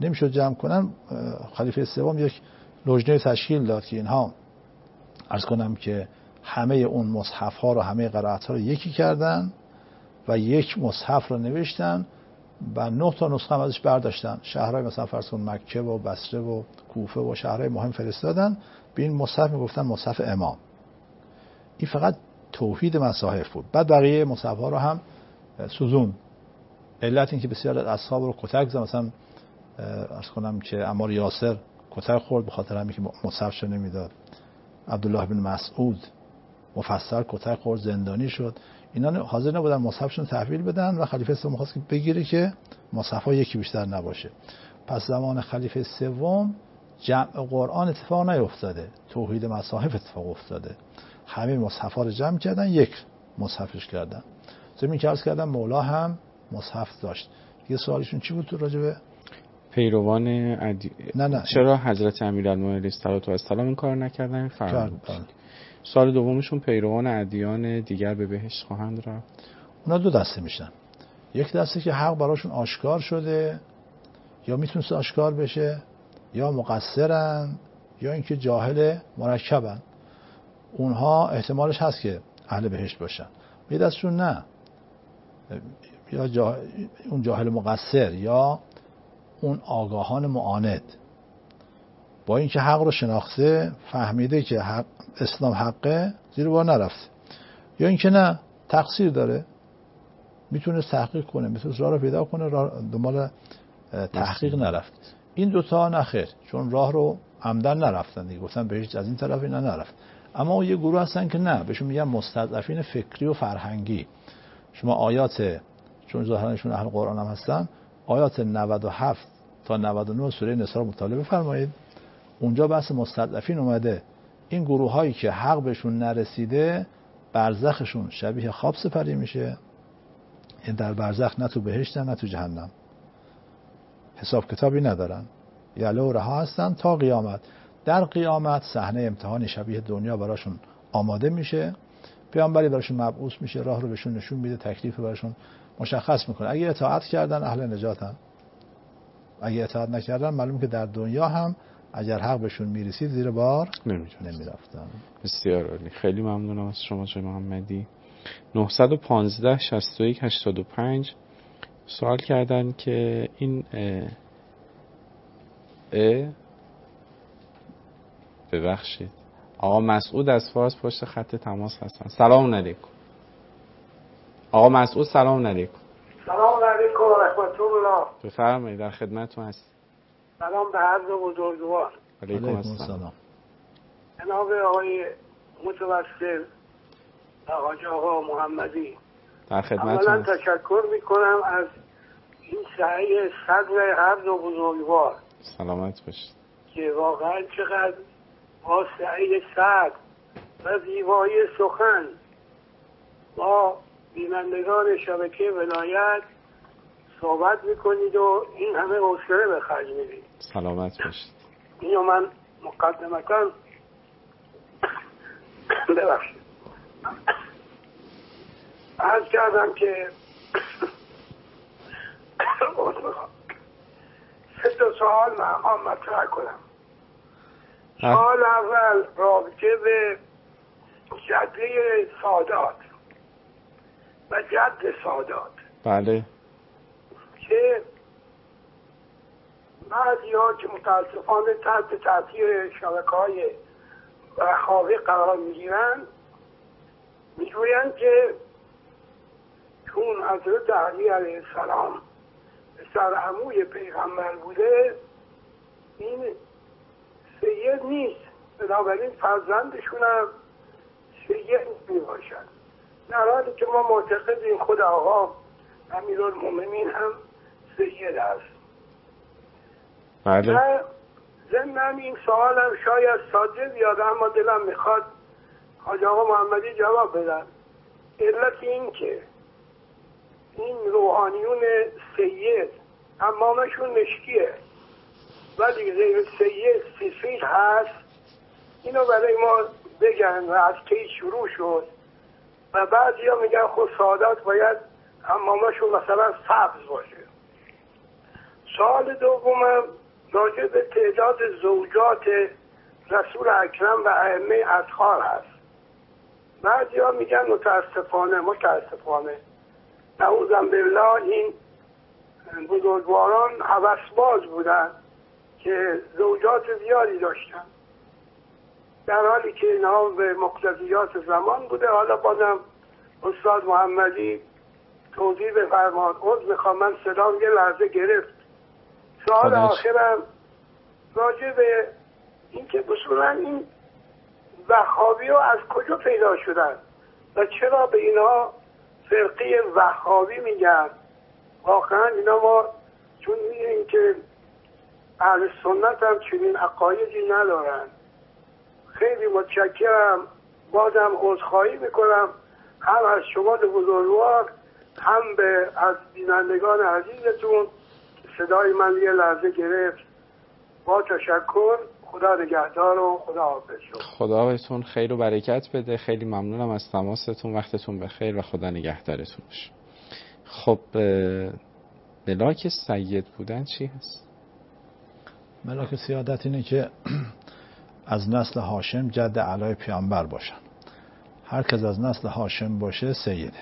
Speaker 3: نمیشد جمع کنن، خلیفه سوم یک لجنه تشکیل داد که اینها عرض کنم که همه اون مصحف ها رو، همه قرائت ها رو یکی کردن و یک مصحف رو نوشتن و نه تا نسخه ازش برداشتن، شهرهای مثلا فرض کن مکه و بصره و کوفه و شهرهای مهم فرستادن. به این مصحف میگفتن مصحف امام. این فقط توحید مصاحف بود. بعد بقیه مصحف ها رو هم سوزون. علت این که بسیار از اصحاب رو کتک زد، مثلا عرض کنم که عمار یاسر کتک خورد به خاطر همین که مصحفش نمیداد. عبدالله بن مسعود مفسر کتک خورد، زندانی شد. اینا حاضر نبودن مصحفشون تحویل بدن و خلیفه سوم خواست که بگیره که مصحف‌ها یکی بیشتر نباشه. پس زمان خلیفه سوم جمع قرآن اتفاق نیفتاده، توحید مصاحف اتفاق افتاده. همه مصحف‌ها رو جمع کردن، یک مصحفش کردن. زمین که عرض کردن مولا هم مصحف داشت. یه سوالشون چی بود تو راجبه
Speaker 2: پیروان عدی...
Speaker 3: نه نه
Speaker 2: چرا حضرت امیرالمومنین علیه السلام این کار نکردن؟ فرمودید. سوال دومشون پیروان ادیان دیگر به بهشت خواهند رفت.
Speaker 3: اونا دو دسته میشن. یک دسته که حق براشون آشکار شده یا میتونست آشکار بشه، یا مقصرن، یا اینکه جاهل مرکبن. اونها احتمالش هست که اهل بهشت باشن. یه دستشون نه، یا جا... اون جاهل مقصر یا اون آگاهان معاند، با اینکه حق رو شناخته، فهمیده که حق اسلام حقه، زیر بار نرفته. یا اینکه نه، تقصیر داره، میتونه تحقیق کنه، میتونه راه رو پیدا کنه، راه دنبال تحقیق نرفت. این دوتا نخیر، چون راه رو عمدن نرفتن دیگه، گفتن بهش از این طرف اینا نرفت. اما اون یه گروه هستن که نه، بهشون میگن مستضعفین فکری و فرهنگی. شما آیات، چون ظاهرانشون اهل قرآن هم هستن، آیات نود و هفت تا نود و نه سوره نساء رو مطالعه بفرمایید. اونجا بحث مستضعفین اومده. این گروه هایی که حق بهشون نرسیده، برزخشون شبیه خواب سپری میشه. این در برزخ نه تو بهشتن نه تو جهنم، حساب کتابی ندارن، یله و رها هستن تا قیامت. در قیامت صحنه امتحان شبیه دنیا براشون آماده میشه، پیامبری براشون مبعوث میشه، راه رو بهشون نشون میده، تکلیف براشون مشخص میکنه. اگه اطاعت کردن اهل نجاتن، اگه اطاعت نکردن معلوم که در دنیا هم اگر حق بهشون میرسید زیر بار نمیرفتن.
Speaker 2: بسیار عالی، خیلی ممنونم از شما جناب محمدی. نه یک پنج شصت و یک هشتاد و پنج سوال کردن که این اه اه ببخشید آقا مسعود از فارس پشت خط تماس هستن. سلام علیکم آقا مسعود. سلام علیکم.
Speaker 5: سلام علیکم و رحمت الله.
Speaker 2: بفرمایید، در خدمتتون هست.
Speaker 5: سلام به هر دو بزرگوار.
Speaker 2: علیکم السلام.
Speaker 5: جناب آقای متوسل حاج آقا محمدی،
Speaker 2: در خدمتتون
Speaker 5: اولا تشکر میکنم از این سعی صدر هر دو بزرگوار.
Speaker 2: سلامت باشید.
Speaker 5: که واقعا چقدر با سعی صدر و زیبایی سخن با بینندگان شبکه ولایت صحبت میکنید و این همه حوصله به خرج میدید.
Speaker 2: سلامت باشید.
Speaker 5: اینو من مقدمتاً ببخشید عرض کردم که سه تا سوال من مطرح کنم. سوال اول رابطه به جده سادات و جد سادات.
Speaker 2: بله.
Speaker 5: که بعضی ها که متاسفانه تحت تاثیر شبکه‌های رخاوی قرار میگیرن میگویند که چون حضرت علی علیه السلام سرعموی پیغمبر بوده این سید نیست، بنابراین فرزندشون هم سید می باشد، در حالی که ما معتقدیم خود آقا امیرالمومنین هم سید است.
Speaker 2: بله.
Speaker 5: و ضمن این سوالم شاید ساده بیاد اما دلم میخواد حاج آقا محمدی جواب بدن. علت این که این روحانیون سید امامشون مشکیه ولی غیر سید سفید هست، اینو برای ما بگن و از کی شروع شد. و بعضی ها میگن خود سادات باید امامشون مثلا سبز باشه. سوال دومم راجع به تعداد زوجات رسول اکرم و ائمه اطهار هست. بعضیا میگن متاسفانه متاسفانه نعوذ بالله این بزرگواران هوسباز بودن که زوجات زیادی داشتن، در حالی که اینها به مقتضیات زمان بوده. حالا بازم استاد محمدی توضیح بفرمان. عذر میخوام من صدام یه لحظه گرفت. سوال آخرم راجع به این که اصولا این وهابی ها از کجا پیدا شدن و چرا به اینها فرقه وهابی میگن؟ واقعا اینا ما چون میگیم که اهل سنت هم چنین عقایدی ندارن. خیلی متشکرم. بازم عذرخواهی میکنم هم از شما بزرگوار هم به از بینندگان عزیزتون که صدای من یه لحظه گرفت. با تشکر. خدا نگهدار و خدا حافظ شما.
Speaker 2: خدا بهتون خیر و برکت بده. خیلی ممنونم از تماستون. وقتتون بخیر و خدا نگهدارتون باشه. خب ملاک سید بودن چی هست؟
Speaker 3: ملاک سیادت اینه که از نسل هاشم جد اعلای پیامبر باشن. هر کس از نسل هاشم باشه سیده.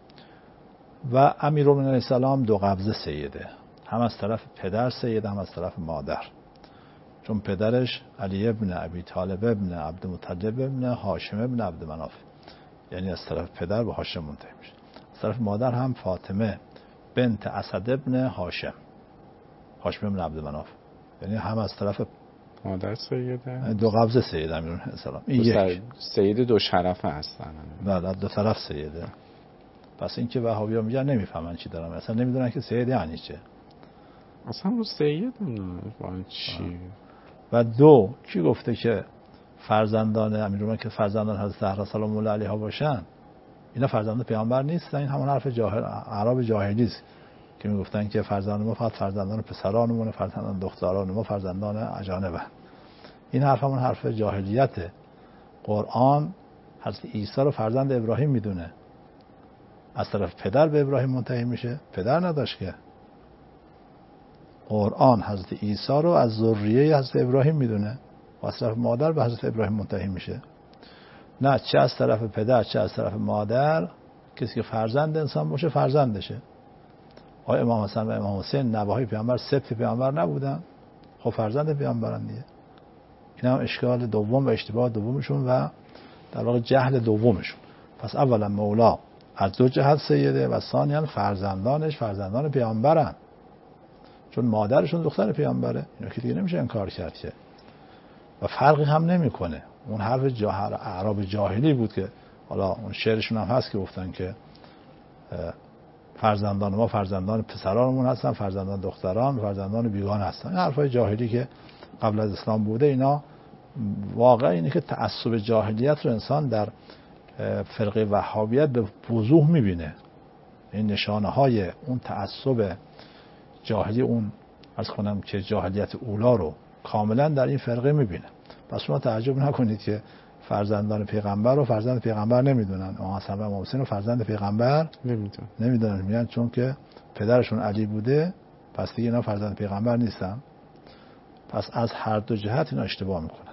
Speaker 3: و امیرالمومنین علیه السلام دو قبضه سیده، هم از طرف پدر سیده هم از طرف مادر، چون پدرش علی ابن ابی طالب ابن عبدالمطلب ابن هاشم ابن عبدمناف، یعنی از طرف پدر به هاشم منتهی میشه. از طرف مادر هم فاطمه بنت اسد ابن هاشم هاشم ابن عبدمناف، یعنی هم از طرف
Speaker 2: مادر سیده.
Speaker 3: دو قبضه سیده امیرالمومنین علیه السلام. این یک
Speaker 2: سید دو شرفه هستن.
Speaker 3: بله دو طرف سیده. پس این که وهابی‌ها میگن نمیفهمن چی دارن، اصلا نمیدونن که سید یعنی چه.
Speaker 2: اصلا اون سید نه چی.
Speaker 3: و دو کی گفته که فرزندان امیرالمومنین که فرزندان حضرت زهرا سلام الله علیها باشن؟ اینا فرزندان پیامبر نیستن. این همون حرف جاهل عرب جاهلی است که میگفتن که فرزندان ما فقط فرزندان پسرانمون، فرزندان دختران ما فرزندان اجانبن. این حرف همون حرف جاهلیته. قرآن حضرت عیسی رو فرزند ابراهیم میدونه. از طرف پدر به ابراهیم منتهی میشه؟ پدر نداشت که. قرآن حضرت عیسی رو از ذریه حضرت ابراهیم میدونه و از طرف مادر به حضرت ابراهیم منتهی میشه. نه چه از طرف پدر چه از طرف مادر کسی که فرزند انسان باشه فرزندشه. آیا امام حسن و امام حسین نوه‌های پیامبر سبط پیامبر نبودن؟ خب فرزند پیامبرن دیگه. این هم اشکال دوم و اشتباه دومشون و در واقع جهل دومشون. پس اولا مولا از دو جهت سیده و ثانیاً فرزندانش فرزندان پیامبرن، چون مادرشون دختر پیامبره. اینا که دیگه نمیشه انکار کرد که. و فرقی هم نمیکنه. اون حرف جاهل اعراب جاهلی بود که حالا اون شعرشون هم هست که گفتن که فرزندان ما فرزندان پسرانمون هستن، فرزندان دختران فرزندان بیگان هستن. این حرفای جاهلی که قبل از اسلام بوده. اینا واقعا اینه که تعصب جاهلیت رو انسان در فرقه وهابیت به وضوح میبینه. این نشانه های اون تعصب جاهلی، اون عرض کنم که جاهلیت اولا رو کاملا در این فرقه میبینه. پس شما تعجب نکنید که فرزندان پیغمبر رو فرزند پیغمبر نمیدونن. امام حسن و امام حسین رو فرزند پیغمبر نمیدونن. نمیدونن میگن چون که پدرشون علی بوده پس دیگه اینا فرزند پیغمبر نیستن. پس از هر دو جهت اینا اشتباه میکنن.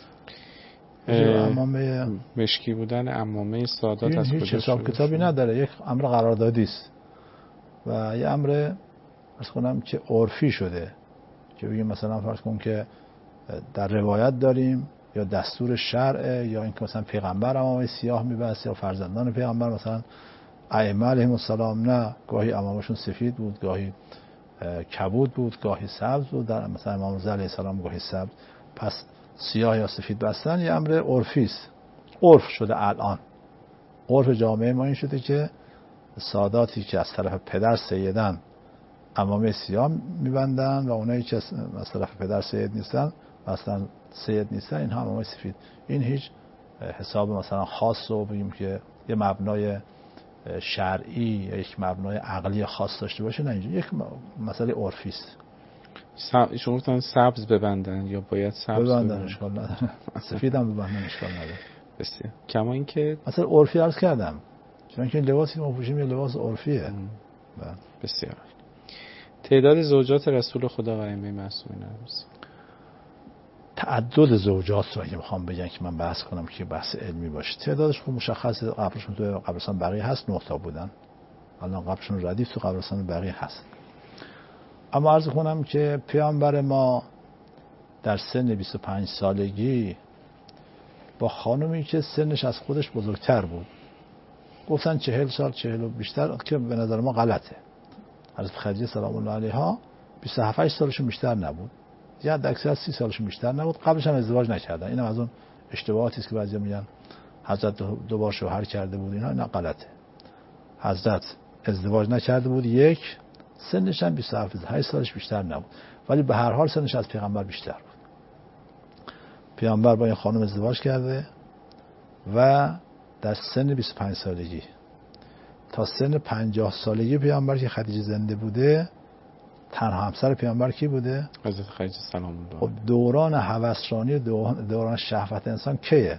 Speaker 2: عمامه مشکی بودن عمامه سادات از کجا
Speaker 3: هیچ حساب کتابی نداره. یک امر قراردادی است و یه امر فرض کنم که عرفی شده که بگیم مثلا فرض کن که در روایت داریم یا دستور شرع یا اینکه مثلا پیغمبر عمامه سیاه میبست یا فرزندان پیغمبر مثلا ائمه علیهم السلام نه، گاهی عمامشون سفید بود گاهی کبود بود گاهی سبز بود. در مثلا امام رضا علیه السلام گاهی سبز. پس سیاه یا سفید بستن یه امر عرفی است. عرف شده الان. عرف جامعه ما این شده که ساداتی که از طرف پدر سیدن عمامه سیاه میبندن و اونایی که از طرف پدر سید نیستن اصلا سید نیستن این عمامه سفید. این هیچ حساب مثلا خاص رو بگیم که یه مبنای شرعی یا یک مبنای عقلی خاص داشته باشه، نه، اینجا یک مسئله عرفی است.
Speaker 2: شما گفتن سبز ببندن یا باید سبز
Speaker 3: ببندن؟ اشکال نداره. سفید هم ببندن اشکال نداره.
Speaker 2: بسیار. کما اینکه
Speaker 3: مثلا عرفی عرض کردم چون که لباسی ما پوشیم یه لباس عرفیه.
Speaker 2: بسیار. تعداد زوجات رسول خدا و ائمه معصومین علیهم
Speaker 3: تعدد زوجات رو اگه بخوام بگم که من بحث کنم که بحث علمی باشه، تعدادش خب مشخصه. قبرشون تو قبرستان بقیه هست، نه تا بودن. الان قبرشون ردیف تو قبرستان بقیه هست. اما عرض کنم که پیامبر ما در سن بیست و پنج سالگی با خانومی که سنش از خودش بزرگتر بود، گفتن چهل سال چهل و بیشتر، که به نظر ما غلطه. حضرت خدیجه سلام الله علیها بیست و هفت سالشون بیشتر نبود، یا اکثر سی سالشون بیشتر نبود. قبلش هم ازدواج نکردن. اینم از اون اشتباهاتی است که بعضیا میگن حضرت دو بار شوهر کرده بود، اینا نه، غلطه. حضرت ازدواج نکرده بود، یک، سنش هم بیست و هفت سالش بیشتر نبود، ولی به هر حال سنش از پیغمبر بیشتر بود. پیامبر با این خانم ازدواج کرده و در سن بیست و پنج سالگی تا سن پنجاه سالگی پیامبر که خدیجه زنده بوده، تنها همسر پیامبر کی بوده؟
Speaker 2: حضرت خدیجه سلام الله.
Speaker 3: خب دوران هوسرانی، دوران شهوت انسان کیه؟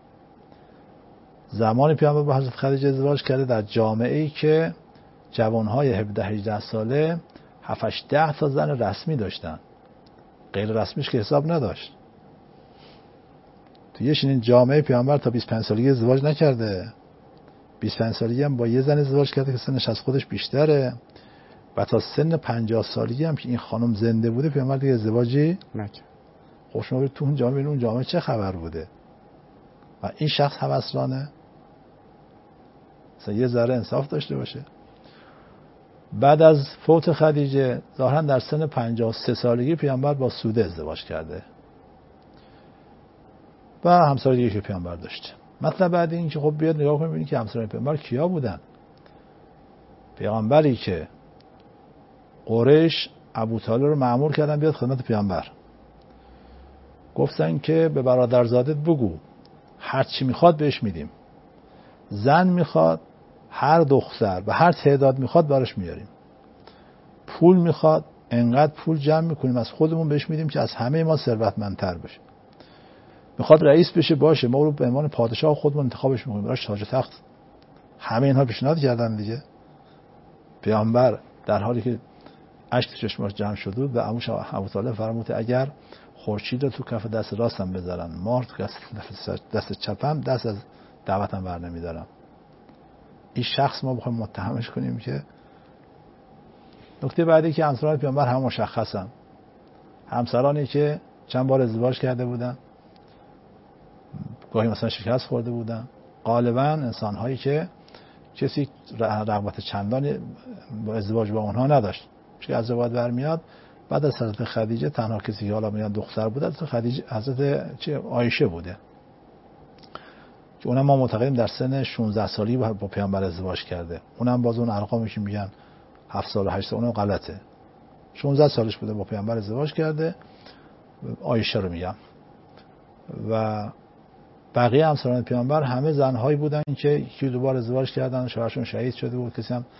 Speaker 3: زمان پیامبر با حضرت خدیجه ازدواج کرده در جامعه‌ای که جوانهای هفده هجده ساله هفت ده تا زن رسمی داشتن، غیر رسمیش که حساب نداشت. تو یه چنین جامعه پیامبر تا بیست و پنج سالگی ازدواج نکرده. بیست و پنج سالگی هم با یه زن ازدواج کرده که سنش از خودش بیشتره، و تا سن پنجاه سالگی هم که این خانم زنده بوده پیامبر دیگه ازدواجی نکرد. خب شما برید تو اون جامعه، اون جامعه چه خبر بوده؟ و این شخص هوسرانه؟ مثلا یه ذره انصاف داشته باشه. بعد از فوت خدیجه ظاهرا در سن پنجاه و سه سالگی پیامبر با سوده ازدواج کرده و همسر دیگه که پیامبر داشته. مطلب بعد این که خب بیاد نگاه کنیم ببینید که همسران پیامبر کیا بودن. پیامبری که قریش ابو طالب رو مأمور کردن بیاد خدمت پیامبر، گفتن که به برادرزادت بگو هر چی میخواد بهش میدیم، زن میخواد هر دختر و هر تعداد میخواد براش میاریم، پول میخواد انقدر پول جمع میکنیم از خودمون بهش میدیم که از همه ما ثروتمندتر بشه، میخواد رئیس بشه باشه، ما رو به عنوان پادشاه خودمون انتخابش میکنیم، براش تاج و تخت. همه اینها پیشنهاد کردن دیگه. پیامبر در حالی که اشک چشماش جمع شده بود به عموش ابو طالب فرمود اگر خورشید رو تو کف دست راستم بذارن، مار تو دست چپم، دست از دعوتم بر نمیدارم. این شخص ما بخوایم متهمش کنیم که. نکته بعدی که همسران پیامبر هم مشخصن، همسرانی که چند بار ازدواج کرده بودن، گاهی مثلا شکست خورده بودن، غالبا انسان هایی که کسی رغبت چندانی با ازدواج با اونها نداشت، چون از ازدواج برمیاد. بعد از حضرت خدیجه تنها کسی که حالا میاد دختر بوده حضرت خدیجه، حضرت چه عایشه بوده که اونم ما معتقدیم در سن شانزده سالی با پیامبر ازدواج کرده. اونم باز اون ارقامی که میگن هفت سال و هشت سال اونم غلطه. شانزده سالش بوده با پیامبر ازدواج کرده، عایشه رو میگم. و بقیه همسران پیامبر همه زنهایی بودن که یکی دو بار ازدواج کردن، شوهرشون شهید شده بود، کسی هم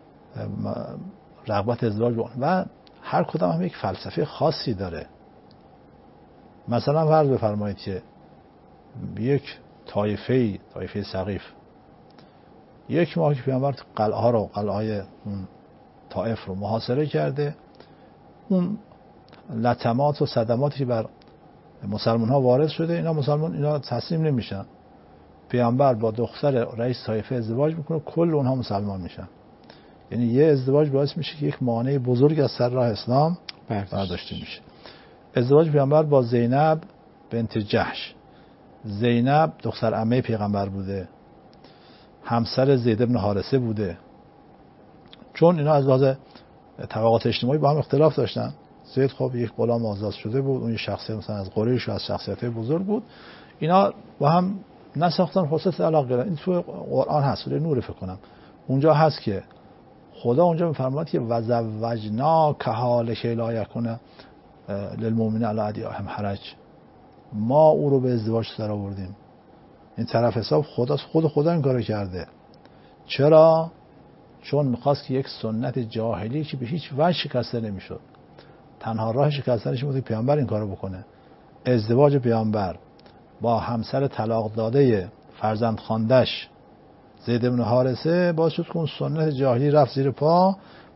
Speaker 3: رغبت ازدواج بود. و هر کدام هم یک فلسفه خاصی داره. مثلا فرض بفرمایید که یک طایفه طایفه ثقیف یک ماه که پیامبر قلعه ها رو قلعه های اون طائف رو محاصره کرده، اون لطمات و صدماتی که بر مسلمان ها وارد شده، اینا مسلمان اینا تسلیم نمیشن. پیامبر با دختر رئیس طایفه ازدواج میکنه، کل اونها مسلمان میشن. یعنی یه ازدواج باعث میشه که یک مانع بزرگ از سر راه اسلام برداشته میشه. ازدواج پیامبر با زینب بنت جحش، زینب دختر عمه پیغمبر بوده، همسر زید بن حارثه بوده. چون اینا از لحاظ طبقات اجتماعی با هم اختلاف داشتن. زید خب یک غلام آزاد شده بود، اون یه شخصیت مثلا از قریش و از شخصیت‌های بزرگ بود، اینا با هم نساختن خصوص علاقه دارن. این تو قرآن هست، سوره نور فکر کنم اونجا هست که خدا اونجا میفرماد که وزوجنا کحال که لا یکون للمؤمنین علی ادیهم حرج، ما او رو به ازدواج در آوردیم. این طرف حساب خداست، خود خدا این کارو کرده. چرا؟ چون میخواست که یک سنت جاهلی که به هیچ وجه شکسته نمیشد، تنها راه شکستنش بود که پیامبر این کارو بکنه. ازدواج پیامبر با همسر طلاق داده فرزند خواندش زید بن حارثه باعث شد که اون سنت جاهلی رفت زیر پا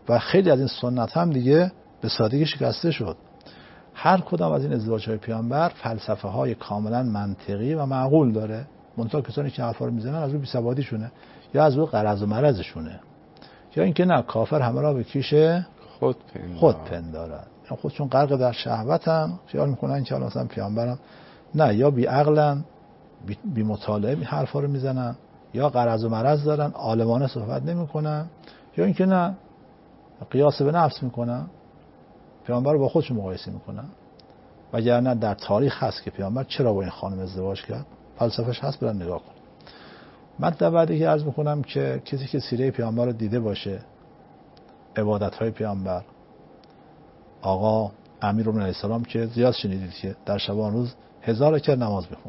Speaker 3: و خیلی از این سنت هم دیگه به سادگی شکسته شد. هر کدام از این ازدواج‌های پیامبر فلسفه‌های کاملا منطقی و معقول داره. منتها کسانی که حرفا رو میزنن از رو بی‌سوادیشونه یا از رو غرض و مرضشونه، یا اینکه نه کافر همه را به کیش
Speaker 2: خود پندارد
Speaker 3: خود پندارد، یا خودشون غرق در شهوتن، خیال میکنن که مثلا پیامبرم نه، یا بی عقلن، بی, بی مطالعه بی حرفا رو میزنن، یا غرض و مرض دارن، عالمانه صحبت نمیکنن، یا اینکه نه قیاس به نفس میکنن، پیامبر رو با خودشون مقایسه میکنن. وگرنه در تاریخ هست که پیامبر چرا با این خانم ازدواج کرد، فلسفه‌اش هست، برن نگاه کن. مطلب بعدی که عرض میکنم که کسی که سیره پیامبر رو دیده باشه، عبادت‌های پیامبر، آقا امیرالمومنین علیه السلام که زیاد شنیدید که در شبان روز هزار رکعت نماز بخون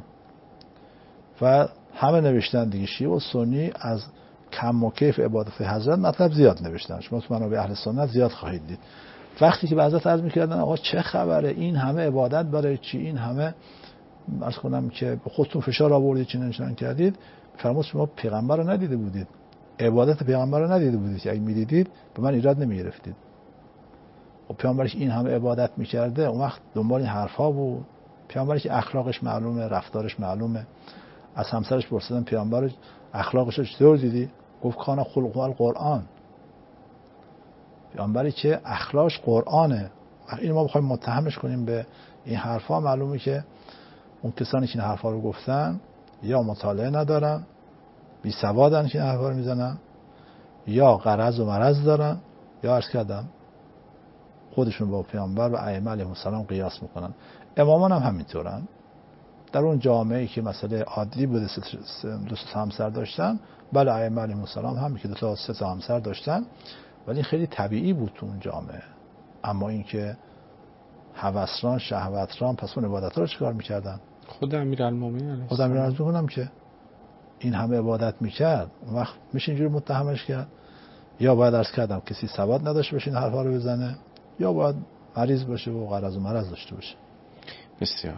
Speaker 3: و همه نوشتن دیگه، شیعه و سنی از کم و کیف عبادت حضرت مطلب زیاد نوشتن. شما تو منابع اهل سنت زیاد خواهید دید. وقتی که به حضرت عرض می‌کردن آقا چه خبره، این همه عبادت برای چی، این همه عرض کنم که به خودتون فشار آوردید چی نشون کردید، فرمود شما پیغمبر رو ندیده بودید، عبادت پیغمبر رو ندیده بودید که اگه می‌دیدید به من ایراد نمی‌گرفتید. و پیامبرش این همه عبادت می‌کرده، اون وقت دنبال این حرفا بود. پیامبری که اخلاقش معلومه، رفتارش معلومه. از همسرش پرسیدن پیامبر اخلاقش رو چطور دیدی؟ گفت کان خلق القرآن. پیامبری که اخلاقش قرآنه. این ما بخوایم متهمش کنیم به این حرفا، معلومه که اون کسانی که این حرفا رو گفتن یا مطالعه ندارن، بی سوادن که این حرفا رو میزنن، یا غرض و مرض دارن، یا عرض کردم خودشون با پیامبر و ائمه علیهم السلام قیاس میکنن. امامان هم همینطورن. در اون جامعه‌ای که مسئله عادی بوده دو تا همسر داشتن، بله ائمه علیهم السلام هم که دو تا سه تا همسر داشتن، ولی خیلی طبیعی بود تو اون جامعه. اما اینکه هوسران شهوتران پس اون عبادت‌ها رو چیکار می‌کردن؟
Speaker 2: خود امیرالمومنین علیه
Speaker 3: خود امیرالمومنین هم که این همه عبادت می‌کرد، اون وقت میشه اینجوری متهمش کرد؟ یا باید عرض کردم کسی سواد نداشته باشه این حرفا رو بزنه، یا باید مریض باشه و غرض و مرض داشته باشه.
Speaker 2: بسیار.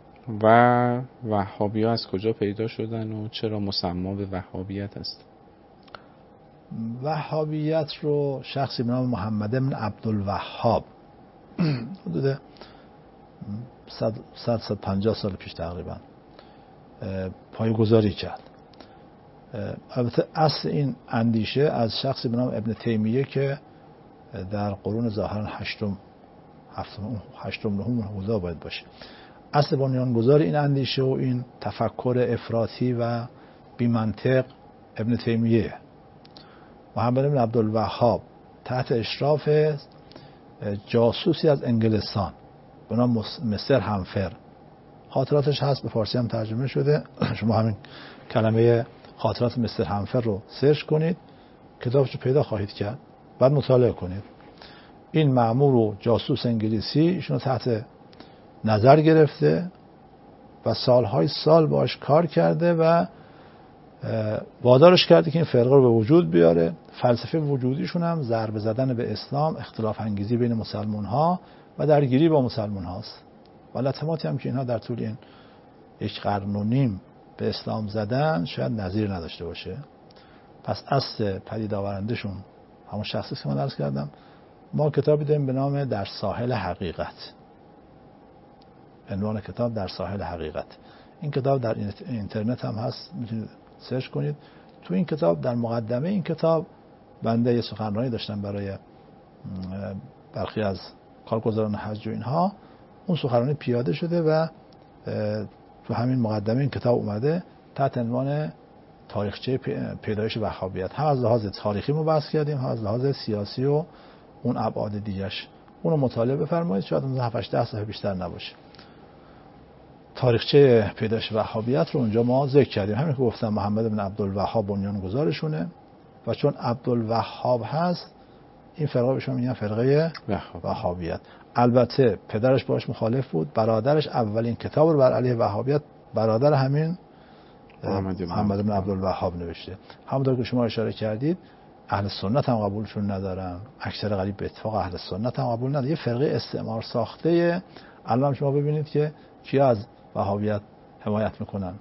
Speaker 2: و وهابی‌ها از کجا پیدا شدن و چرا مسما به وهابیت است؟
Speaker 3: وهابیت رو شخصی به نام محمد بن عبدالوهاب حدود صد صد پنجاه سال پیش تقریبا پایه‌گذاری کرد. البته اصل این اندیشه از شخصی به نام ابن تیمیه که در قرون ظاهرا هشتم هفتم هشتم نهم حوزه باید باشه. اصل بنیانگذار این اندیشه و این تفکر افراطی و بی منطق ابن تیمیه. محمد بن عبدالوهاب تحت اشراف جاسوسی از انگلستان به نام مستر همفر، خاطراتش هست به فارسی هم ترجمه شده، شما همین کلمه خاطرات مستر همفر رو سرچ کنید، کتابش رو پیدا خواهید کرد، بعد مطالعه کنید. این مأمور و جاسوس انگلیسی ایشون تحت نظر گرفته و سالهای سال باش کار کرده و وادارش کرده که این فرقه رو به وجود بیاره. فلسفه وجودیشون هم ضربه زدن به اسلام، اختلاف انگیزی بین مسلمان ها و درگیری با مسلمان هاست. و لطماتی هم که اینها در طول این یک قرن و نیم به اسلام زدن شاید نظیر نداشته باشه. پس اصل پدید آورندشون همون شخصی که من عرض کردم. ما کتابی داریم به نام در ساحل حقیقت، عنوان کتاب در ساحل حقیقت. این کتاب در اینترنت هم هست، میتونید سرچ کنید. تو این کتاب در مقدمه این کتاب بنده یه سخنرانی داشتم برای برخی از کارگزاران حج و اینها، اون سخنرانی پیاده شده و تو همین مقدمه این کتاب اومده تحت عنوان تاریخچه پیدایش وهابیت. هم از لحاظ تاریخی ما بحث کردیم، هم از لحاظ سیاسی و اون ابعاد دیگه‌اش. اونو مطالعه بفرمایید، شاید اون هفت ده صفحه بیشتر نباشه. تاریخچه پیدایش وهابیت رو اونجا ما ذکر کردیم. همین که گفتم محمد بن عبدالوهاب بنیانگذارشونه و چون عبدالوهاب هست این فرقه بهش میگن فرقه وهابیت. البته پدرش باش مخالف بود، برادرش اولین کتاب رو بر علیه وهابیت برادر همین محمد بن عبدالوهاب نوشته. همونطور که شما اشاره کردید اهل سنت هم قبولشون ندارن، اکثر قریب به اتفاق اهل سنت هم قبول ندارن. یه فرقه استعمار ساخته. الان شما ببینید که کیا از وهابیت حمایت میکنن؟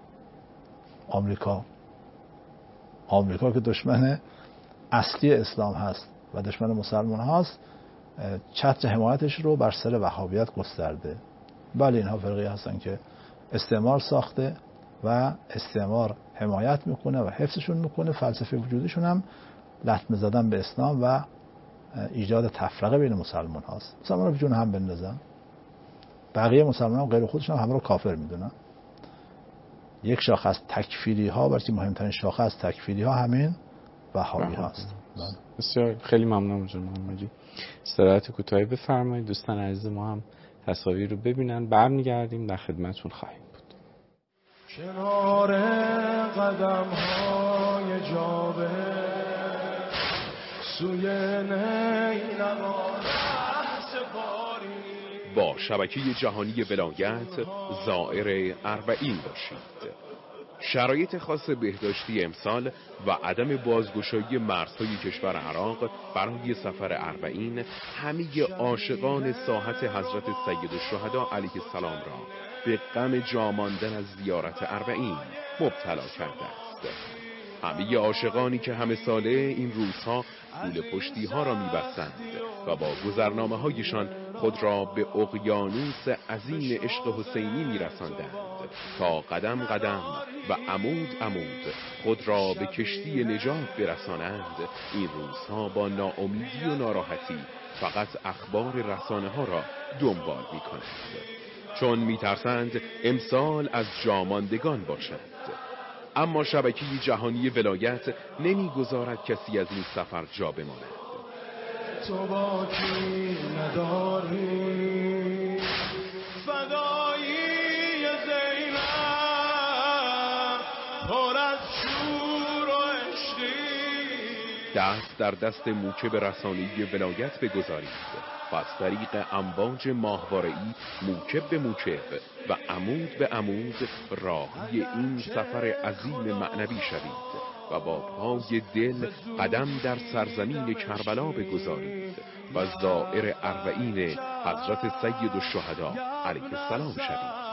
Speaker 3: آمریکا. آمریکا که دشمن اصلی اسلام هست و دشمن مسلمان هاست چتر حمایتش رو بر سر وهابیت گسترده. بله اینها فرقه هستن که استعمار ساخته و استعمار حمایت میکنه و حفظشون میکنه. فلسفه وجودشون هم لطمه زدن به اسلام و ایجاد تفرقه بین مسلمان هاست. مسلمان رو به جون هم بندازن، بقیه مسلمان هم غیر خودشون هم همه رو کافر میدونن. یک شاخه از تکفیری ها، بلکه مهمترین شاخه از تکفیری ها همین وهابی هاست.
Speaker 2: بسیار خیلی ممنونم جناب محمدی. استراحت کوتاهی بفرمایید. دوستان عزیز ما هم تصاویر رو ببینن، برمیگردیم در خدمتتون خواهیم بود.
Speaker 1: کنار قدم های جابه سوی نیلمان سپاری.
Speaker 6: با شبکه جهانی ولایت زائر اربعین باشید. شرایط خاص بهداشتی امسال و عدم بازگشایی مرزهای کشور عراق برای سفر اربعین همه عاشقان ساحت حضرت سید الشهدا علیه السلام را به غم جا ماندن از زیارت اربعین مبتلا کرده است. همه عاشقانی که همه ساله این روزها گول پشتی ها را می‌بستند و با گذرنامه هایشان خود را به اقیانوس عظیم عشق حسینی می‌رساندند تا قدم قدم و عمود عمود خود را به کشتی نجات برسانند، این روزها با ناامیدی و ناراحتی فقط اخبار رسانه ها را دنبال می‌کنند، چون می‌ترسند امسال از جاماندگان باشند. اما شبکه جهانی ولایت نمیگذارد کسی از این سفر جا بماند.
Speaker 1: تو باکی نداری فدایی زینب پر از شور و عشقی.
Speaker 6: دست در دست موکب رسانه‌ای ولایت بگذارید و از طریق امواج ماهواره‌ای موکب به موکب و عمود به عمود راهی این سفر عظیم معنوی شوید و با پای دل قدم در سرزمین کربلا بگذارید و زائر اربعین حضرت سید الشهدا علیه السلام شوید.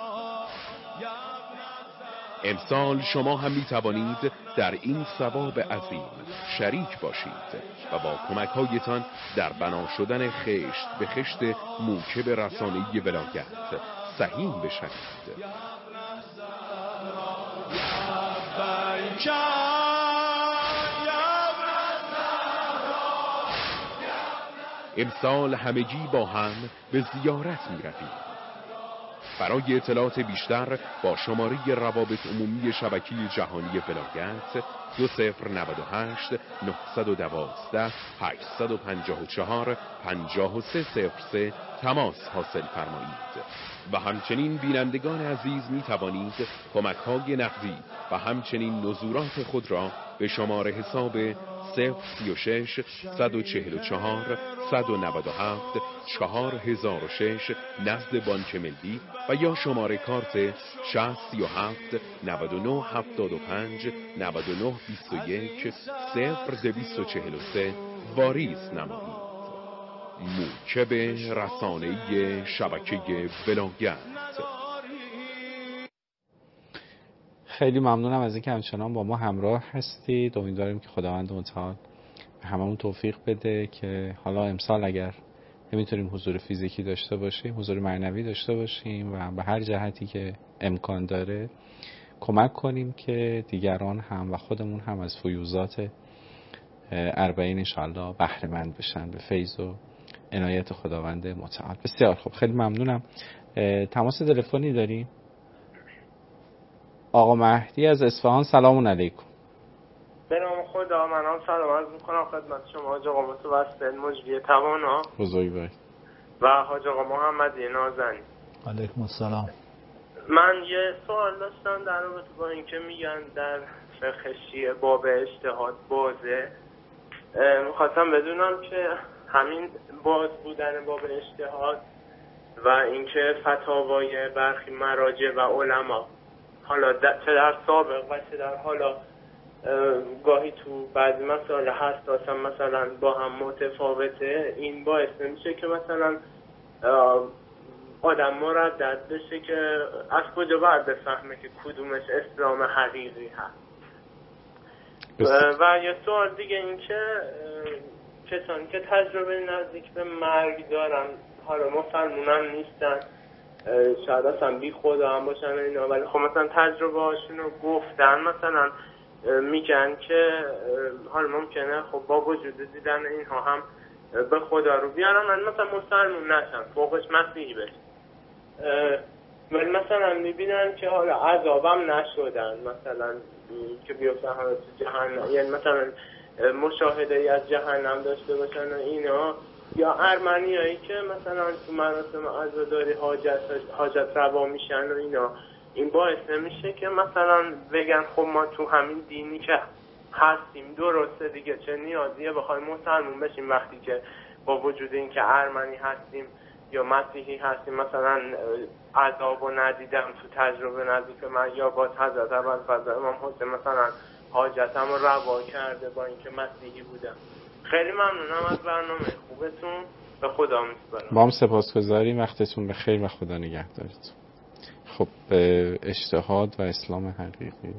Speaker 6: امسال شما هم می توانید در این ثواب عظیم شریک باشید و با کمک‌هایتان در بنا شدن خشت به خشت موکب رسانه‌ای ولایت سهیم بشوید. امسال همگی با هم به زیارت می روید. برای اطلاعات بیشتر با شماره روابط عمومی شبکه جهانی ولایت دو صفر نود و هشت نه یک دو هشت پنج چهار پنج سه صفر سه تماس حاصل فرمایید. و همچنین بینندگان عزیز می توانید کمک‌های نقدی و همچنین نظورات خود را به شماره حساب صفر سی و شش صد و چهل و چهار صد و نود و هفت چهار هزار و شش نزد بانک ملی و یا شماره کارت شصت سی و هفت نود و نه هفتاد و پنج نود و نه بیست و یک صفر دویست و چهل و سه واریز نمایید. موکب رسانه‌ای شبکه ولایت.
Speaker 2: خیلی ممنونم از اینکه همچنان با ما همراه هستید. امیدواریم که خداوند متعال به هممون توفیق بده که حالا امسال اگر نمیتونیم حضور فیزیکی داشته باشیم، حضور معنوی داشته باشیم و به هر جهتی که امکان داره کمک کنیم که دیگران هم و خودمون هم از فیوضات اربعین انشاءالله بهره مند بشن به فیض و عنایت خداوند متعال. بسیار خوب، خیلی ممنونم. تماس تلفنی داریم. آقا مهدی از اصفهان، سلام علیکم.
Speaker 7: به نام خدا، من هم سلام عرض میکنم خدمت شما حاج آقا متوسل مجری توانا
Speaker 2: بزرگ باید
Speaker 7: و حاج آقا محمدی نازنی.
Speaker 3: علیکم السلام.
Speaker 7: من یه سوال داشتم در رابطه با اینکه میگن در فقه شیعه باب اجتهاد بازه. میخواستم بدونم که همین باز بودن باب اجتهاد و اینکه فتاوای برخی مراجع و علما حالا چه در سابق و چه در حالا گاهی تو بعضی مسائل حساسا مثلا با هم متفاوته، این باعث نمیشه که مثلا آدم مردد بشه که از کجا باید بفهمه که کدومش اسلام حقیقی هست. و یه سوال دیگه این که کسانی که تجربه نزدیک به مرگ دارن، حالا مسلمونم نیستن، شاید اصلا بی خدا هم باشن اینا، ولی خب مثلا تجربه هاشون رو گفتن، مثلا میگن که حالا ممکنه خب با وجود دیدن اینها هم به خدا رو بیارن، من مثلا مسلمون نشن، فوقش مسیحی بشن، ولی مثلا میبینن که حالا عذابم نشدن، مثلا که بیفتن حالا تو جهنم، یعنی مثلا مشاهده ای از جهنم داشته باشن و اینا، یا ارمنی هایی که مثلا تو مراسم عزاداری حاجت حاجت روا میشن و اینا، این باعث نمیشه که مثلا بگن خب ما تو همین دینی که هستیم درسته دیگه، چه نیازیه بخوایم مسلمون بشیم وقتی که با وجود این که ارمنی هستیم یا مسیحی هستیم، مثلا عذاب و ندیدم تو تجربه نزدیک من، یا با حضرت ابوالفضل امام حسین مثلا حاجتم رو روا کرده با اینکه مسیحی بودم. خیلی ممنونم از برنامه خوبتون، به خدا میسپارم.
Speaker 2: با هم سپاسگزاریم، وقتتون به خیر و خدا نگهدارتون. خب اجتهاد و اسلام حقیقی،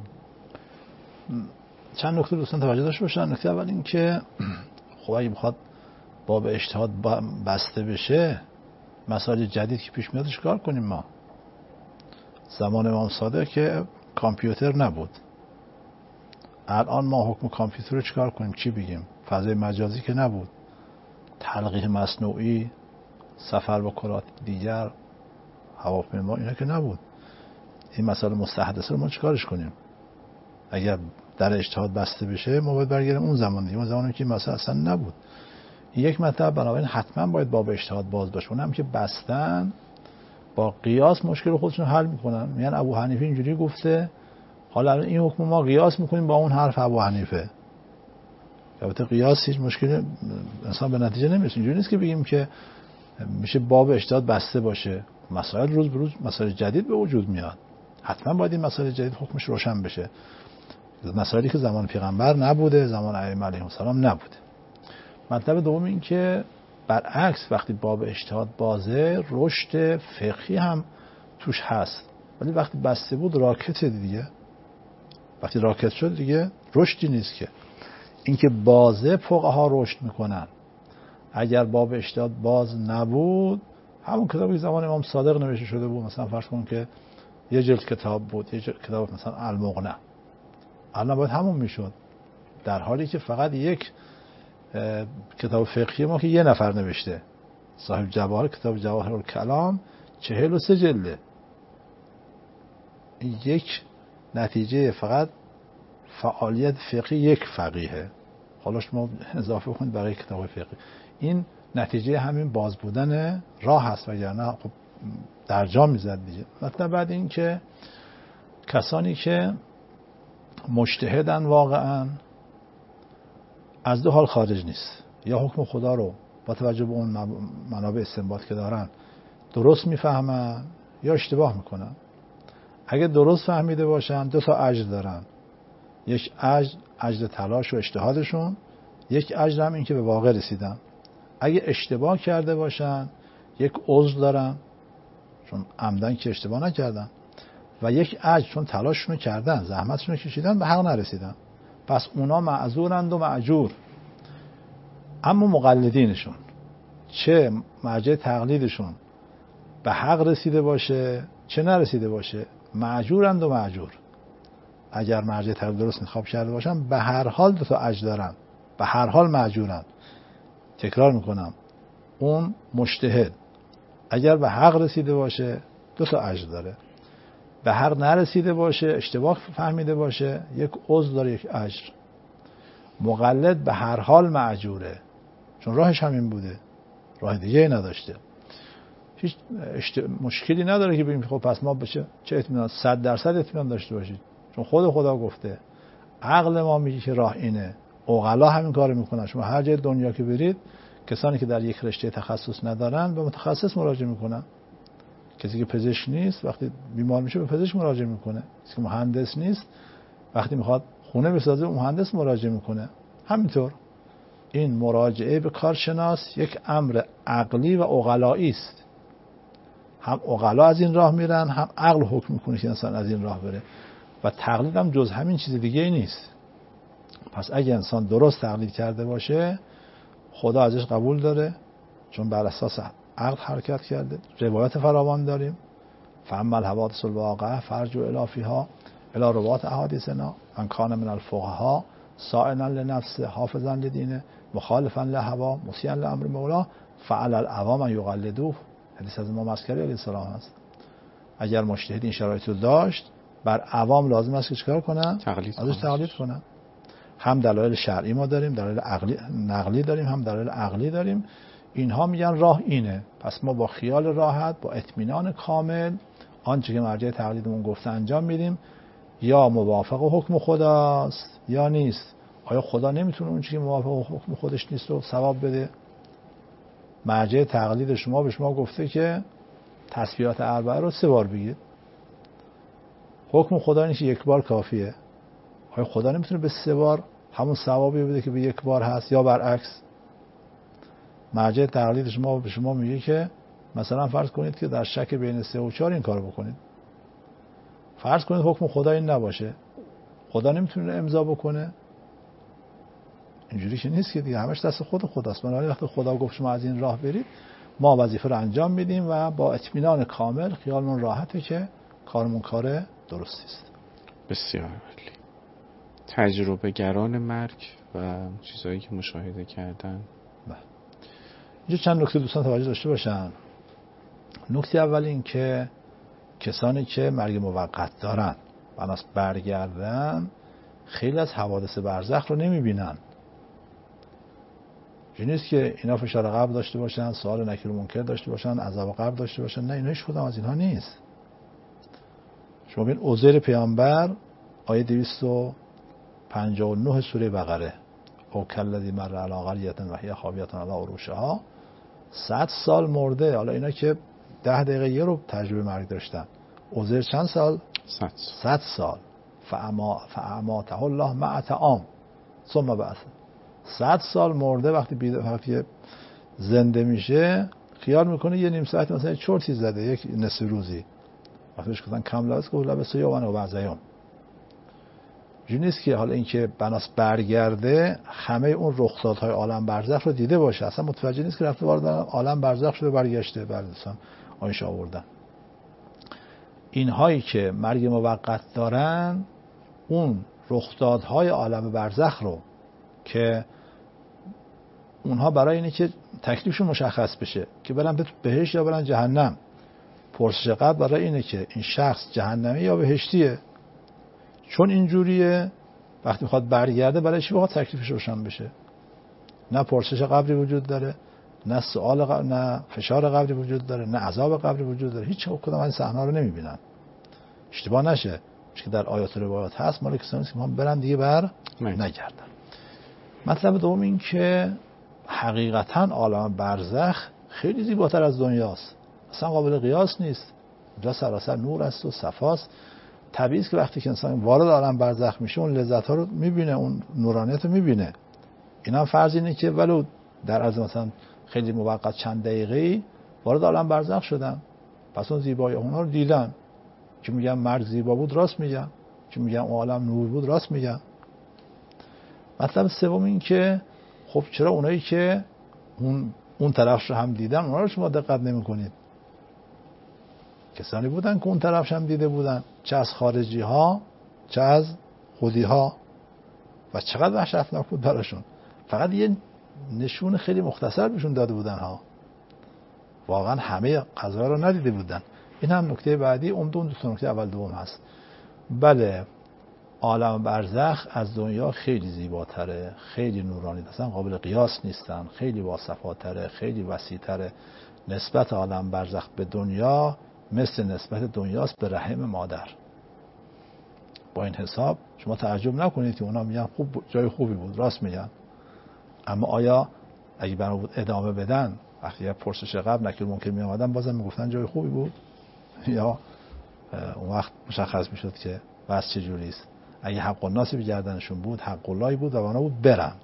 Speaker 3: چند نکته دوستان توجه داشته باشن. نکته اول این که خب اگه بخواد باب اجتهاد بسته بشه، مسائل جدید که پیش میاد چیکار کنیم؟ ما زمان امام صادق که کامپیوتر نبود، الان ما حکم کامپیوتر رو چیکار کنیم؟ چی بگیم؟ فضای مجازی که نبود، تلقیح مصنوعی، سفر با کرات دیگر، هواپیما، اینا که نبود. این مسائل مستحدثه رو ما چیکارش کنیم؟ اگر در اجتهاد بسته بشه ما باید برگردیم اون زمان دیگه، اون زمانی که مسائل اصلا نبود. یک مطلب بنابراین حتما باید باب اجتهاد باز باشه. اونم که بستن با قیاس مشکل خودشون حل میکنن، میگن ابو حنیفه اینجوری گفته، حالا این حکم ما قیاس میکنیم با اون حرف ابو حنیفه. البته قیاس هیچ مشکلی انسان به نتیجه نمیرسه. اینجوری نیست که بگیم که میشه باب اجتهاد بسته باشه. مسائل روز به روز مسائل جدید به وجود میاد، حتما باید این مسائل جدید حکمش روشن بشه. مسائلی که زمان پیغمبر نبوده، زمان ائمه علیهم السلام نبوده. مطلب دوم این که برعکس وقتی باب اجتهاد بازه، رشد فقهی هم توش هست، ولی وقتی بسته بود راکت دیگه. وقتی راکت شد دیگه رشدی نیست که. این که بازه فقها رشد میکنن. اگر باب اجتهاد باز نبود، همون کتابی زمان امام صادق نوشته شده بود، مثلا فرض کن که یه جلد کتاب بود، یه جلد کتاب مثلا المغنی، الان باید همون میشد، در حالی که فقط یک کتاب فقهی ما که یه نفر نوشته، صاحب جواهر، کتاب جواهر الکلام، چهل و سه جلده. یک نتیجه فقط فعالیت فقهی یک فقیهه، حالا شما اضافه کنید برای کتاب فقهی. این نتیجه همین باز بودن راه هست، وگرنه خب در جا میزد دیگه. مثلا بعد این که کسانی که مجتهدن واقعا از دو حال خارج نیست، یا حکم خدا رو با توجه به اون منابع استنباط که دارن درست میفهمن یا اشتباه میکنن. اگه درست فهمیده باشن دو تا اجر دارن، یک اجر اجر تلاش و اجتهادشون، یک اجر هم این که به واقع رسیدن. اگه اشتباه کرده باشن یک عذر دارن چون عمدن که اشتباه نکردن، و یک اجر چون تلاششون کردن، زحمتشون کشیدن، به حق نرسیدن. پس اونا معذورند و مأجور. اما مقلدینشون، چه مرجع تقلیدشون به حق رسیده باشه چه نرسیده باشه، مأجورند و مأجور. اگر مرجع تقلید درست انتخاب کرده باشن به هر حال دو تا اجر دارن، به هر حال مأجورن. تکرار میکنم، اون مجتهد اگر به حق رسیده باشه دو تا اجر داره، به حق نرسیده باشه، اشتباه فهمیده باشه، یک عذر داره، یک اجر. مقلد به هر حال مأجوره، چون راهش همین بوده، راه دیگه نداشته. هیچ اشت... مشکلی نداره که بگیم خب پس ما بشه چه اطمینان، صد درصد اطمینان داشته باشید، چون خود خدا گفته، عقل ما میگه که راه اینه، عقلا همین کارو میکنن. شما هر جای دنیا که برید، کسانی که در یک رشته تخصص ندارن به متخصص مراجعه میکنن. کسی که پزشک نیست وقتی بیمار میشه به پزشک مراجعه میکنه، کسی که مهندس نیست وقتی میخواد خونه بسازه به مهندس مراجعه میکنه. همینطور این مراجعه به کارشناس یک امر عقلی و عقلایی است. هم عقلا از این راه میرن، هم عقل حکم میکنه که انسان از این راه بره. و تقلید هم جز همین چیز دیگه ای نیست. پس اگه انسان درست تقلید کرده باشه، خدا ازش قبول داره چون بر اساس عقل حرکت کرده. روایت فراوان داریم فاما الحوادث الواقعه فرجوا الی فیها الی روات احادیثنا ان کان من الفقهاء صائنا لنفسه حافظا لدینه مخالفا لهوا مسیئا لامر مولا فعلى العوام ان یقلدوه. حدیث از امام عسکری علیه السلام هست. اگر مجتهد این شرایط رو داشت بر عوام لازم است که چیکار کنن؟
Speaker 2: تقلید
Speaker 3: ازش تقلید کنن. هم دلایل شرعی ما داریم، دلایل عقلی نقلی داریم، هم دلایل عقلی داریم. اینها میگن راه اینه. پس ما با خیال راحت، با اطمینان کامل آنچه که مرجع تقلیدمون گفته انجام میدیم. یا موافق حکم خداست یا نیست. آیا خدا نمیتونه اون چیزی که موافق حکم خودش نیست رو ثواب بده؟ مرجع تقلید شما به شما گفته که تسبیحات اربعه رو سه بار بگید. حکم خدا اینه که یک بار کافیه. آیا خدا نمیتونه به سه بار همون ثوابی بده که به یک بار هست یا برعکس؟ مرجع تقلید شما به شما میگه که مثلا فرض کنید که در شک بین سه و چهار این کارو بکنید. فرض کنید حکم خدا این نباشه. خدا نمیتونه امضا بکنه؟ اینجوری که نیست که دیگه همش دست خود خداست. بنابراین وقتی خدا گفت شما از این راه برید ما وظیفه رو انجام میدیم و با اطمینان کامل خیالمون راحته که کارمون کار درستی است.
Speaker 2: بسیار عالی. تجربه گران مرگ و چیزایی که مشاهده کردن.
Speaker 3: بله. اینجا چند نکته دوستان توجه داشته باشن. نکته اول این که کسانی که مرگ موقت دارن بناس برگردن خیلی از حوادث برزخ رو نمیبینن. اینجوری نیست که اینا فشار قبر داشته باشن، سوال نکیر و منکر داشته باشن، عذاب قبر داشته باشن. نه، اینا هیچ کدوم از اینها نیست. شما ببین عزیر پیامبر آیه دویست و پنجاه و نه سوره بقره او کلذی مر علی قریة و هی خاویة علی عروشها صد سال مرده. حالا اینا که ده دقیقه یه رو تجربه مرگ داشتن. عزیر چند سال؟
Speaker 2: صد
Speaker 3: صد سال. فاما فاماته الله مع طعام ثم بعث. صد سال مرده. وقتی بید... وقتی زنده میشه خیال میکنه یه نیم ساعت مثلا چرتی زده یک نصف روزی. وقتیش گفتن کم لبس که لبس یومن و بعضیام. اینجوری نیست که حالا اینکه بناس برگرده همه اون رخدادهای عالم برزخ رو دیده باشه. اصلا متوجه نیست که رفته وارد عالم برزخ شده برگشته. بردستان آیش آوردن. اینهایی که مرگ موقت دارن اون رخدادهای عالم برزخ رو که اونها برای اینه که تکلیفشون مشخص بشه که برن به بهشت یا برن جهنم. پرسش قبل برای اینه که این شخص جهنمی یا بهشتیه. چون اینجوریه وقتی میخواد برگرده برای چی بخواد تکلیفش روشن بشه؟ نه پرسش قبری وجود داره، نه سوال قبر، نه فشار قبری وجود داره، نه عذاب قبری وجود داره. هیچ کدوم از این صحنه‌ها رو نمیبینن. اشتباه نشه که در آیات و روایات هست مال کسانی که میخوان برن دیگه بر نگردن. مطلب دوم این که حقیقتا عالم برزخ خیلی زیباتر از دنیاست. اصلا قابل قیاس نیست. اونجا سراسر نور است و صفاست. طبیعی است که وقتی که انسان وارد عالم برزخ میشه اون لذت ها رو میبینه، اون نورانیت رو میبینه. این هم فرض اینه که ولو در از مثلا خیلی موقت چند دقیقه‌ای وارد عالم برزخ شدن، پس اون زیبایی اونها رو دیدن. که میگن مرگ زیبا بود راست میگن، که میگن اون عالم نور بود راست میگن. مطلب سوم این که خب چرا اونایی که اون اون طرفش رو هم دیدن اونها رو شما دقت نمی‌کنید؟ کسانی بودن که اون طرفش هم دیده بودن، چه از خارجی ها چه از خودی ها، و چقدر وحشتناک بود براشون. فقط یه نشون خیلی مختصر بهشون داده بودن ها، واقعا همه قضایا رو ندیده بودن. این هم نکته بعدی. عمدون دو نکته اول دوم هست. بله عالم برزخ از دنیا خیلی زیباتره، خیلی نورانی، اصلا قابل قیاس نیستن، خیلی واصفاتره، خیلی وسیع‌تره. نسبت عالم برزخ به دنیا مثل نسبت دنیاست به رحم مادر. با این حساب شما تعجب نکنید که اونا میگن خوب جای خوبی بود، راست میگن. اما آیا اگه بنا بود ادامه بدن وقتی پرسش قبل نکیر منکر می اومدن بازم میگفتن جای خوبی بود؟ یا اون وقت مشخص میشد که بس چه جوری است؟ اگه حق الناس به گردنشون بود حق اللهی بود و اونا بود برن.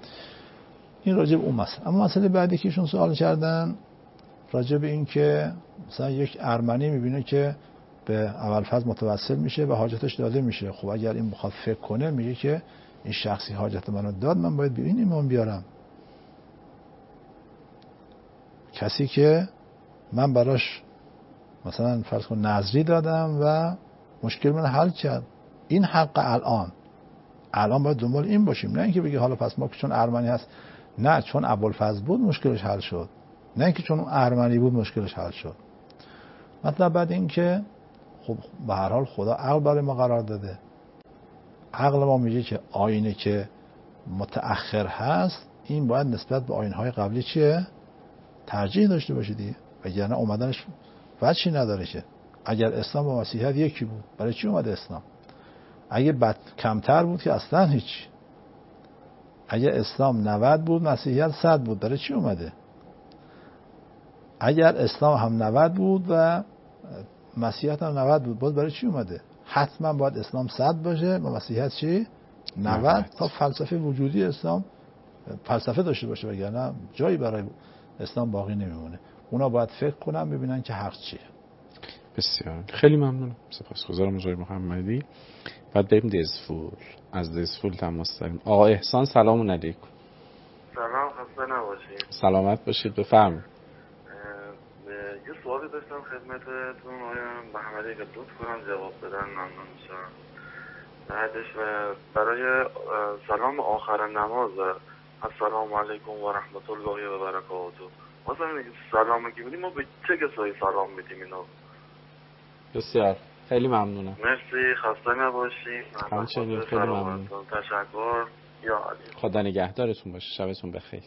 Speaker 3: این راجع به اون مسئله. اما مسئله بعدی که ایشون سوال کردن راجع به این که مثلا یک ارمنی میبینه که به اولفضل متوسل میشه و حاجتش داده میشه. خب اگر این بخواد فکر کنه میگه که این شخصی حاجت منو داد، من باید به این ایمان بیارم. کسی که من براش مثلا فرض کن نظری دادم و مشکل من حل کرد. این حق الان الان باید دنبال این باشیم، نه اینکه بگی حالا پس ما که چون ارمنی هست، نه چون ابوالفضل بود مشکلش حل شد، نه اینکه چون اون ارمنی بود مشکلش حل شد. مطلب بعد این که خب به هر حال خدا عقل برای ما قرار داده. عقل ما میگه که آینه که متأخر هست این باید نسبت به آیین‌های قبلی چیه؟ ترجیح داشته باشه دیگه، وگرنه اومدنش وجهی نداره. که اگر اسلام با مسیحیت یکی بود برای چی اومده اسلام؟ اگه بد کمتر بود که اصلا هیچ. اگه اسلام نود بود مسیحیت صد بود برای چی اومده؟ اگر اسلام هم نود بود و مسیحیت هم نود بود باز برای چی اومده؟ حتما باید اسلام صد باشه و مسیحیت چی؟ نود تا فلسفه وجودی اسلام فلسفه داشته باشه، وگرنه جایی برای اسلام باقی نمیمونه. اونا باید فکر کنن ببینن که حق چیه.
Speaker 2: بسیار خیلی ممنونم، سپاسگزارم آقای محمدی. بعد بریم دزفول. از دزفول تماس داریم. آقا احسان سلام علیکم.
Speaker 8: سلام، خسته نباشید.
Speaker 2: سلامت باشید، بفرمایید.
Speaker 8: یه سوالی داشتم خدمتتون آقای محمدی که لطف کنم جواب بدن ممنون میشم. بعدش برای سلام آخر نماز السلام علیکم و رحمت الله و برکاته، مثلا سلام که میدیم ما به چه کسایی سلام میدیم اینا؟
Speaker 2: بسیار خیلی ممنونم.
Speaker 8: مرسی، خسته نباشید.
Speaker 2: همچنین خیلی ممنون.
Speaker 8: تشکر. یا علی.
Speaker 2: خدا نگهدارتون باشه، شبتون بخیر.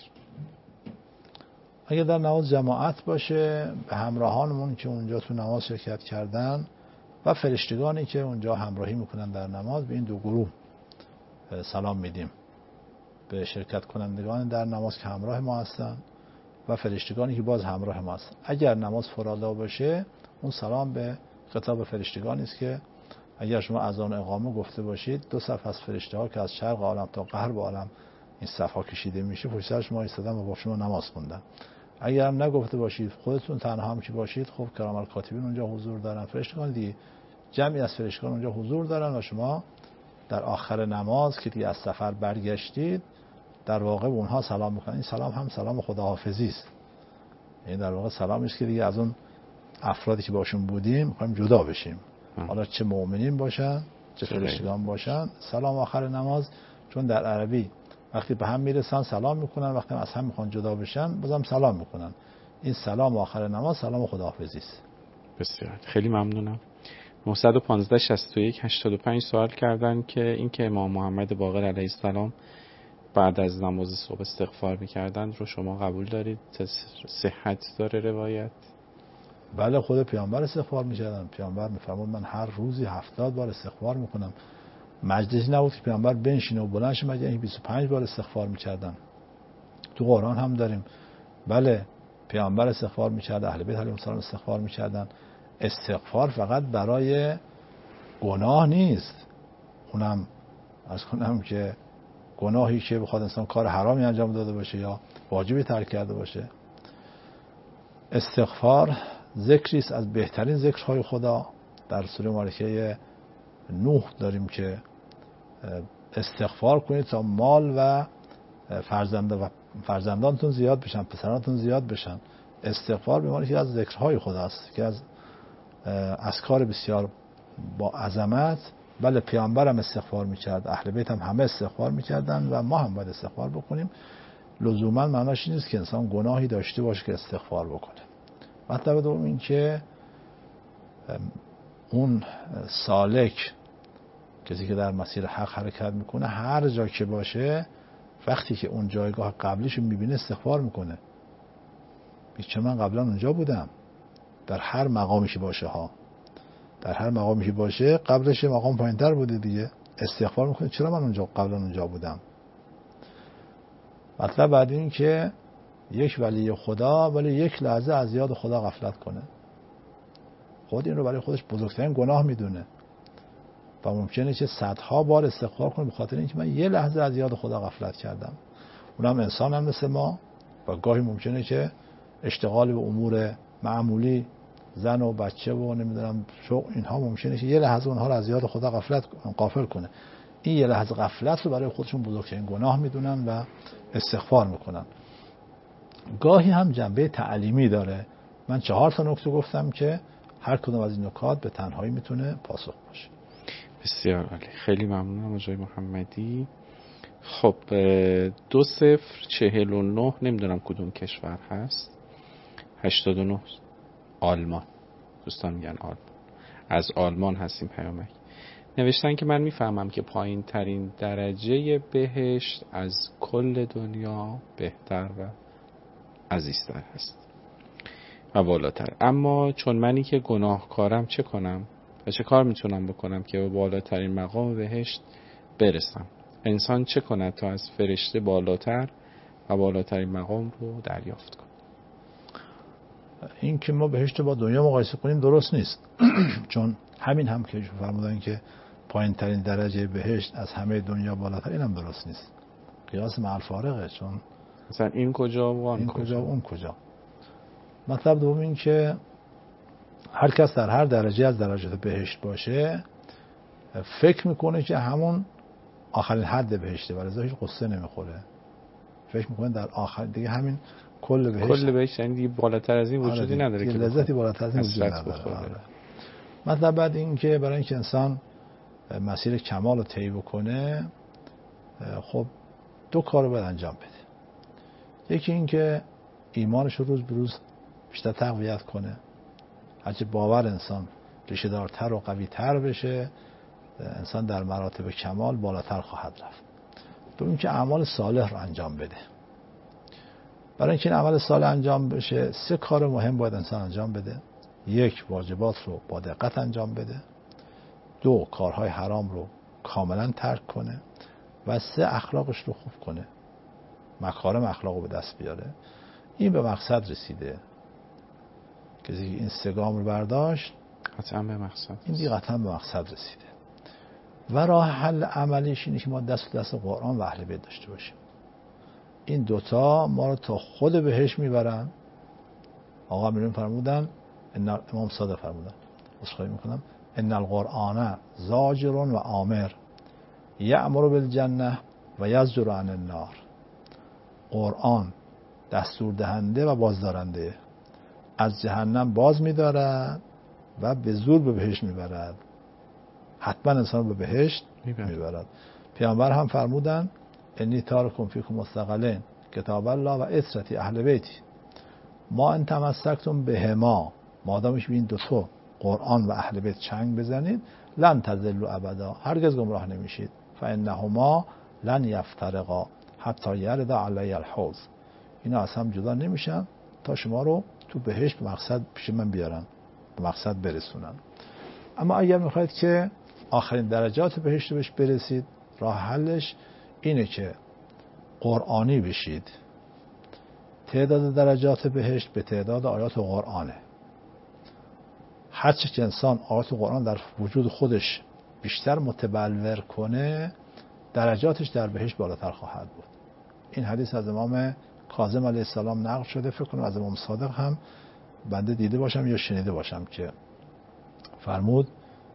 Speaker 3: اگه در نماز جماعت باشه به همراهانمون که اونجا تو نماز شرکت کردن و فرشتگانی که اونجا همراهی میکنن در نماز، به این دو گروه سلام میدیم. به شرکت کنندگان در نماز که همراه ما هستن و فرشتگانی که باز همراه ما هستن. اگر نماز فرادا باشه اون سلام به خطاب فرشتگانی است که اگر شما اذان اقامه گفته باشید دو صف از فرشته ها که از شرق عالم تا غرب عالم این صف ها کشیده میشه پشت سر شما ایستادن و با شما نماز خوندن. اگر هم نگفته باشید خودتون تنها هم که باشید، خب کرام الکاتبین اونجا حضور دارن، فرشتگان دیگه جمعی از فرشتگان اونجا حضور دارن و شما در آخر نماز که دیگه از سفر برگشتید در واقع به اونها سلام میکنن. این سلام هم سلام خداحافظی است. این در واقع سلامی است که دیگه از اون افرادی که باشون بودیم میخوایم جدا بشیم، حالا چه مؤمنین باشن چه فرشتگان باشن. سلام آخر نماز چون در عربی وقتی به هم میرسن سلام میکنن، وقتی از هم میخوان جدا بشن بازم سلام میکنن. این سلام آخر نماز سلام خداحافظی است.
Speaker 2: بسیار خیلی ممنونم. نه یک پنج شصت و یک هشتاد و پنج سوال کردن که این که امام محمد باقر علیه السلام بعد از نماز صبح استغفار میکردن رو شما قبول دارید؟ صحت داره روایت؟
Speaker 3: بله، خود پیامبر استغفار میکردن. پیامبر میفرمود من هر روزی هفتاد بار استغفار میکنم. مجلسی نبود که پیامبر بنشینه و بلند شه مگر اینکه بیست و پنج بار استغفار میکردن. تو قرآن هم داریم. بله پیامبر استغفار میکرد، اهل بیت علیهم السلام استغفار میکردن. استغفار فقط برای گناه نیست، اونم عرض کنم که گناهی که بخواد انسان کار حرامی انجام داده باشه یا واجبی ترک کرده باشه. استغفار ذکری است از بهترین ذکرهای خدا. در سوره مبارکه نوح داریم که استغفار کنید تا مال و فرزند و فرزندانتون زیاد بشن، پسرانتون زیاد بشن. استغفار به معنی که از ذکرهای خداست که از اذکار بسیار با عظمت. بله پیامبر هم استغفار میکرد، اهل بیت هم همه استغفار میکردن و ما هم باید استغفار بکنیم. لزوما معناش نیست که انسان گناهی داشته باشه که استغفار بکنه. مطلب دوم این که اون سالک، کسی که در مسیر حق حرکت میکنه، هر جا که باشه وقتی که اون جایگاه قبلیشو میبینه استغفار میکنه. بیچه من قبلا اونجا بودم. در هر مقامی که باشه ها در هر مقامی که باشه قبلش مقام پایینتر بوده دیگه، استغفار میکنه چرا من اونجا قبلا اونجا بودم. مطلب بعد این که یک ولی خدا ولی یک لحظه از یاد خدا غفلت کنه، خود این رو برای خودش بزرگترین گناه میدونه و ممکنه که صدها بار استغفار کنه به خاطر اینکه من یه لحظه از یاد خدا غفلت کردم. اونم انسان هم مثل ما و گاهی ممکنه که اشتغال به امور معمولی، زن و بچه و نمیدونم شغل، اینها ممکنه که یه لحظه اونها رو از یاد خدا غفلت غافل کنه. این یه لحظه غفلت رو برای خودشون بزرگترین گناه میدونن و استغفار میکنن. گاهی هم جنبه تعلیمی داره. من چهار تا نکته گفتم که هر کدوم از این نکات به تنهایی میتونه پاسخ باشه.
Speaker 2: بسیار عالی، خیلی ممنونم آقای محمدی. خب دو صفر چهل و نه نمیدونم کدوم کشور هست، هشتاد و نه آلمان، دوستان میگن آلمان، از آلمان هستیم. پیامک نوشتن که من میفهمم که پایین ترین درجه بهشت از کل دنیا بهتر و عزیزتر هست و بالاتر، اما چون منی که گناهکارم چه کنم و چه کار میتونم بکنم که به بالاترین مقام بهشت برسم؟ انسان چه کند تا از فرشته بالاتر و بالاترین مقام رو دریافت کنه؟
Speaker 3: این که ما بهشت با دنیا مقایسه کنیم درست نیست. چون همین هم که فرمودن که پایین ترین درجه بهشت از همه دنیا بالاتر، اینم درست نیست. قیاس مع الفارقه. چون
Speaker 2: مثلا این کجا و
Speaker 3: این کجا و اون کجا. مطلب دوم این که هر کس در هر درجه از درجات بهشت باشه فکر میکنه که همون آخرین حد بهشته و لذا هیچ قصه نمیخوره. فکر میکنه در آخر دیگه همین کل بهشت
Speaker 2: کل بهشت یعنی دیگه بالاتر از این وجودی نداره که
Speaker 3: لذتی بالاتر از این وجود نداره. مطلب بعد این که برای اینکه انسان مسیر کمال رو طی بکنه خب دو کارو باید انجام بده. یکی این که ایمانش رو روز به روز بیشتر تقویت کنه. هرچه باور انسان ریشه دارتر و قوی تر بشه انسان در مراتب کمال بالاتر خواهد رفت. دو این که اعمال صالح رو انجام بده. برای اینکه این عمل صالح انجام بشه سه کار مهم باید انسان انجام بده. یک، واجبات رو با دقت انجام بده. دو، کارهای حرام رو کاملا ترک کنه. و سه، اخلاقش رو خوب کنه، مکارم اخلاق رو به دست بیاره. این به مقصد رسیده. کسی که این سه گام رو برداشت
Speaker 2: قطعا به مقصد،
Speaker 3: این دیگه قطعا به مقصد رسیده. و راه حل عملیش اینه که ما دست به دست قرآن و اهل بیت داشته باشیم. این دوتا ما رو تا خود بهش میبرن. آقا امیرالمومنین فرمودن، امام صادق فرمودن، عذرخواهی میکنم، ان القرآن زاجر و آمر یأمر بالجنه و یزجر عن النار. قرآن دستور دهنده و بازدارنده، از جهنم باز می‌دارد و به زور به بهشت میبرد. حتما انسان به بهشت میبرد. پیامبر هم فرمودن انی تارکم فیکم مستقلین کتاب الله و عترتی اهل بیتی ما ان تمسکتم بهما، مادامش بین دو تا قرآن و اهل بیت چنگ بزنید لن تضلوا ابدا، هرگز گمراه نمیشید. فانهما لن یفترقا حتی یرد علی الحوض، اینا از هم جدا نمیشن تا شما رو تو بهشت به مقصد پیش من بیارن، به مقصد برسونن. اما اگر میخواید که آخرین درجات بهشت رو بهش برسید، راه حلش اینه که قرآنی بشید. تعداد درجات بهشت به تعداد آیات قرآنه. هرچه که انسان آیات قرآن در وجود خودش بیشتر متبلور کنه درجاتش در بهشت بالاتر خواهد بود. این حدیث از امام کاظم علیه السلام نقل شده، فکر کنم از امام صادق هم بنده دیده باشم یا شنیده باشم که فرمود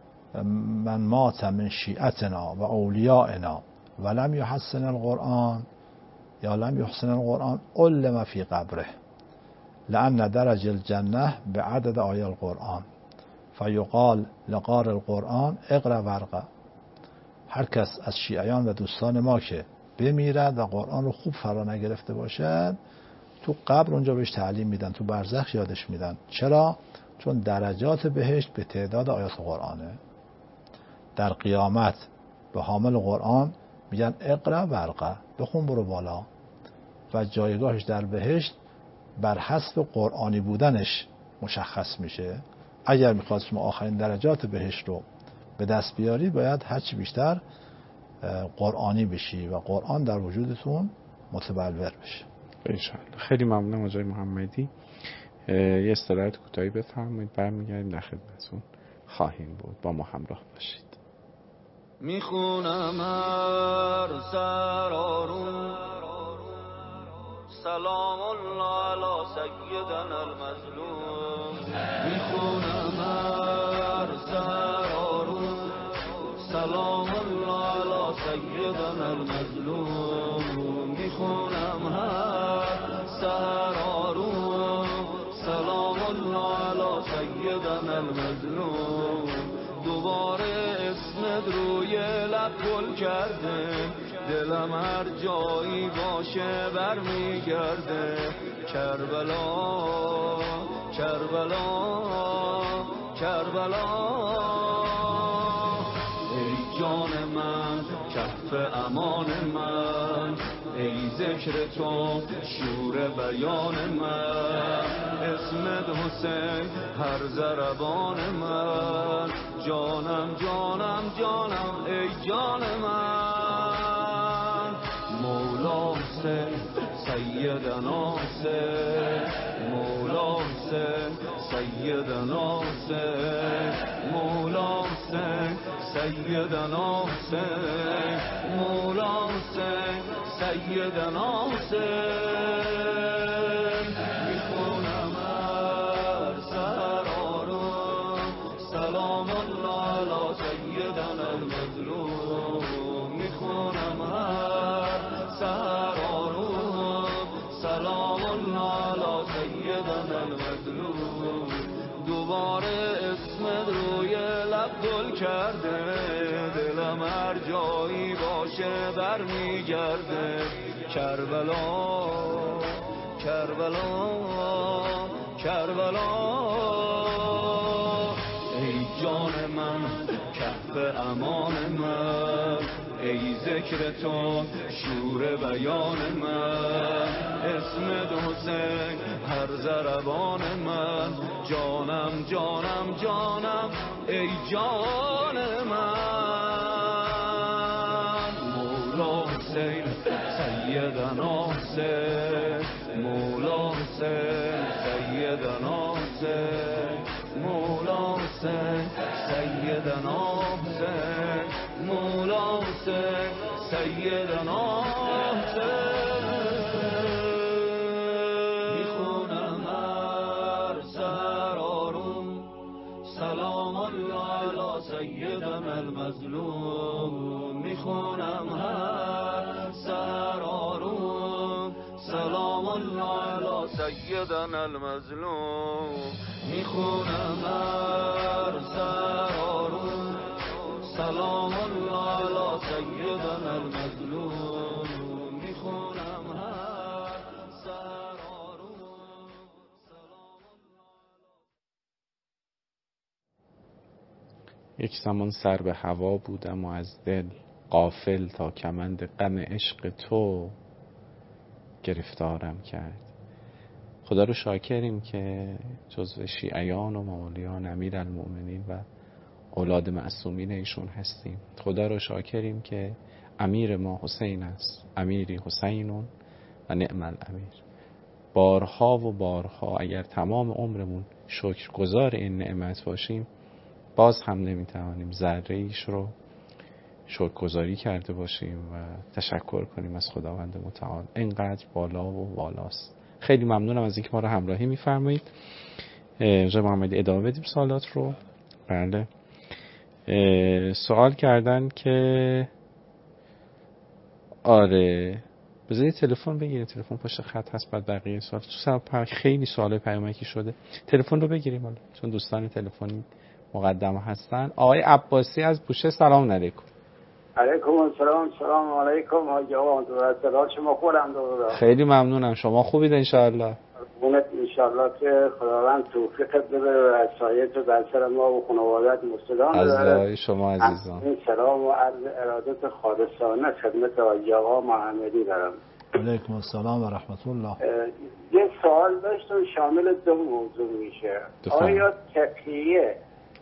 Speaker 3: من مات من شیعتنا و اولیائنا ولم یحسن القرآن یا لم یحسن القرآن علم فی قبره لأن درج الجنه به عدد آیه القرآن فیقال لقار القرآن اقرأ ورقه. هر کس از شیعیان و دوستان ما که بمیرد و قرآن رو خوب فرا نگرفته باشد تو قبر اونجا بهش تعلیم میدن، تو برزخ یادش میدن. چرا؟ چون درجات بهشت به تعداد آیات قرآنه. در قیامت به حامل قرآن میگن اقرأ ورقه، بخون برو بالا، و جایگاهش در بهشت بر حسب قرآنی بودنش مشخص میشه. اگر میخواد شما آخرین درجات بهشت رو به دست بیاری باید هرچی بیشتر قرآنی بشی و قرآن در وجودتون متبلور بشه.
Speaker 2: انشاءالله. خیلی ممنونم آقای محمدی. یه استراحت کوتاهی بفرمایید، برمیگردیم در خدمتتون خواهیم بود. با ما همراه باشید.
Speaker 9: میخونم هر سرارون سلام الله علی سیدنا المظلوم. میخونم هر سرارون سلام الله علی سیدنا المظلوم. میخونم هر سرارون المظلوم دوباره اسمت روی لب گل کرده دلم هر جایی باشه برمیگرده کربلا کربلا کربلا ای جان من کف امان من ای ذکر تو شور بیان من اسمت حسین هر ضربان من جانم جانم جانم ای جان من مولا حسین سیدنا حسین مولا حسین سیدنا حسین مولا حسین سیدنا حسین مولا حسین سیدنا حسین میخونم هر سرارو سلام الله علی سیدنا المظلوم میخونم هر سرارو سلام الله علی سیدنا المظلوم دوباره اسمت روی لب گل کرده دلم هر جایی باشه برمیگرده کربلا کربلا کربلا ای جان من کف امان من ای ذکر تو شور بیان من اسمت حسین هر ضربان من جانم جانم جانم ای جان من مولا حسین سیدنا حسین مولا حسین سیدنا حسین مولا حسین سیدنا حسین مولا حسین سیدنا حسین میخونم هر سرارون سلام الله علی سیدنا المظلوم میخونم هر سرارون سلام الله علی سیدنا المظلوم میخونم هر سرارون سلام الله علی سیدنا المظلوم میخونم هر سرارون سلام
Speaker 2: یک زمان سر به هوا بودم و از دل غافل تا کمند غم عشق تو گرفتارم کرد. خدا رو شاکریم که جزو شیعیان و مولیان امیرالمؤمنین و اولاد معصومین ایشون هستیم. خدا رو شاکریم که امیر ما حسین است، امیری حسینون و نعم الامیر. بارها و بارها اگر تمام عمرمون شکرگزار این نعمت باشیم باز هم نمیتوانیم ذره ایش رو شکرگزاری کرده باشیم و تشکر کنیم از خداوند متعال. اینقدر بالا و بالاست. خیلی ممنونم از اینکه ما رو همراهی میفرمایید. جناب محمدی ادامه بدیم سوالات رو. بله، سوال کردن که آره بذارید تلفن بگیرید، تلفن پشت خط هست، بعد بقیه سوال تو خیلی سوال پیامکی شده. تلفن رو بگیریم حالا چون دوستان تلفنی مقدمه هستن. آقای عباسی از بوشه، سلام علیکم.
Speaker 10: علیکم السلام. سلام علیکم حاج آقا، درود شما خودم دور. خیلی
Speaker 2: ممنونم. شما خوبید ان شاء الله؟
Speaker 10: قربونت ان شاء الله که خداوند توفیقت بده و اسایت و در سر ما و خانواده‌ات مستدام
Speaker 2: از شما عزیزان.
Speaker 10: این سلام و عرض ارادت خالصانه خدمت حاج آقا محمدی دارم.
Speaker 3: علیکم السلام و رحمت الله.
Speaker 10: یه سوال داشتم شامل دو موضوع میشه. آیا تقیه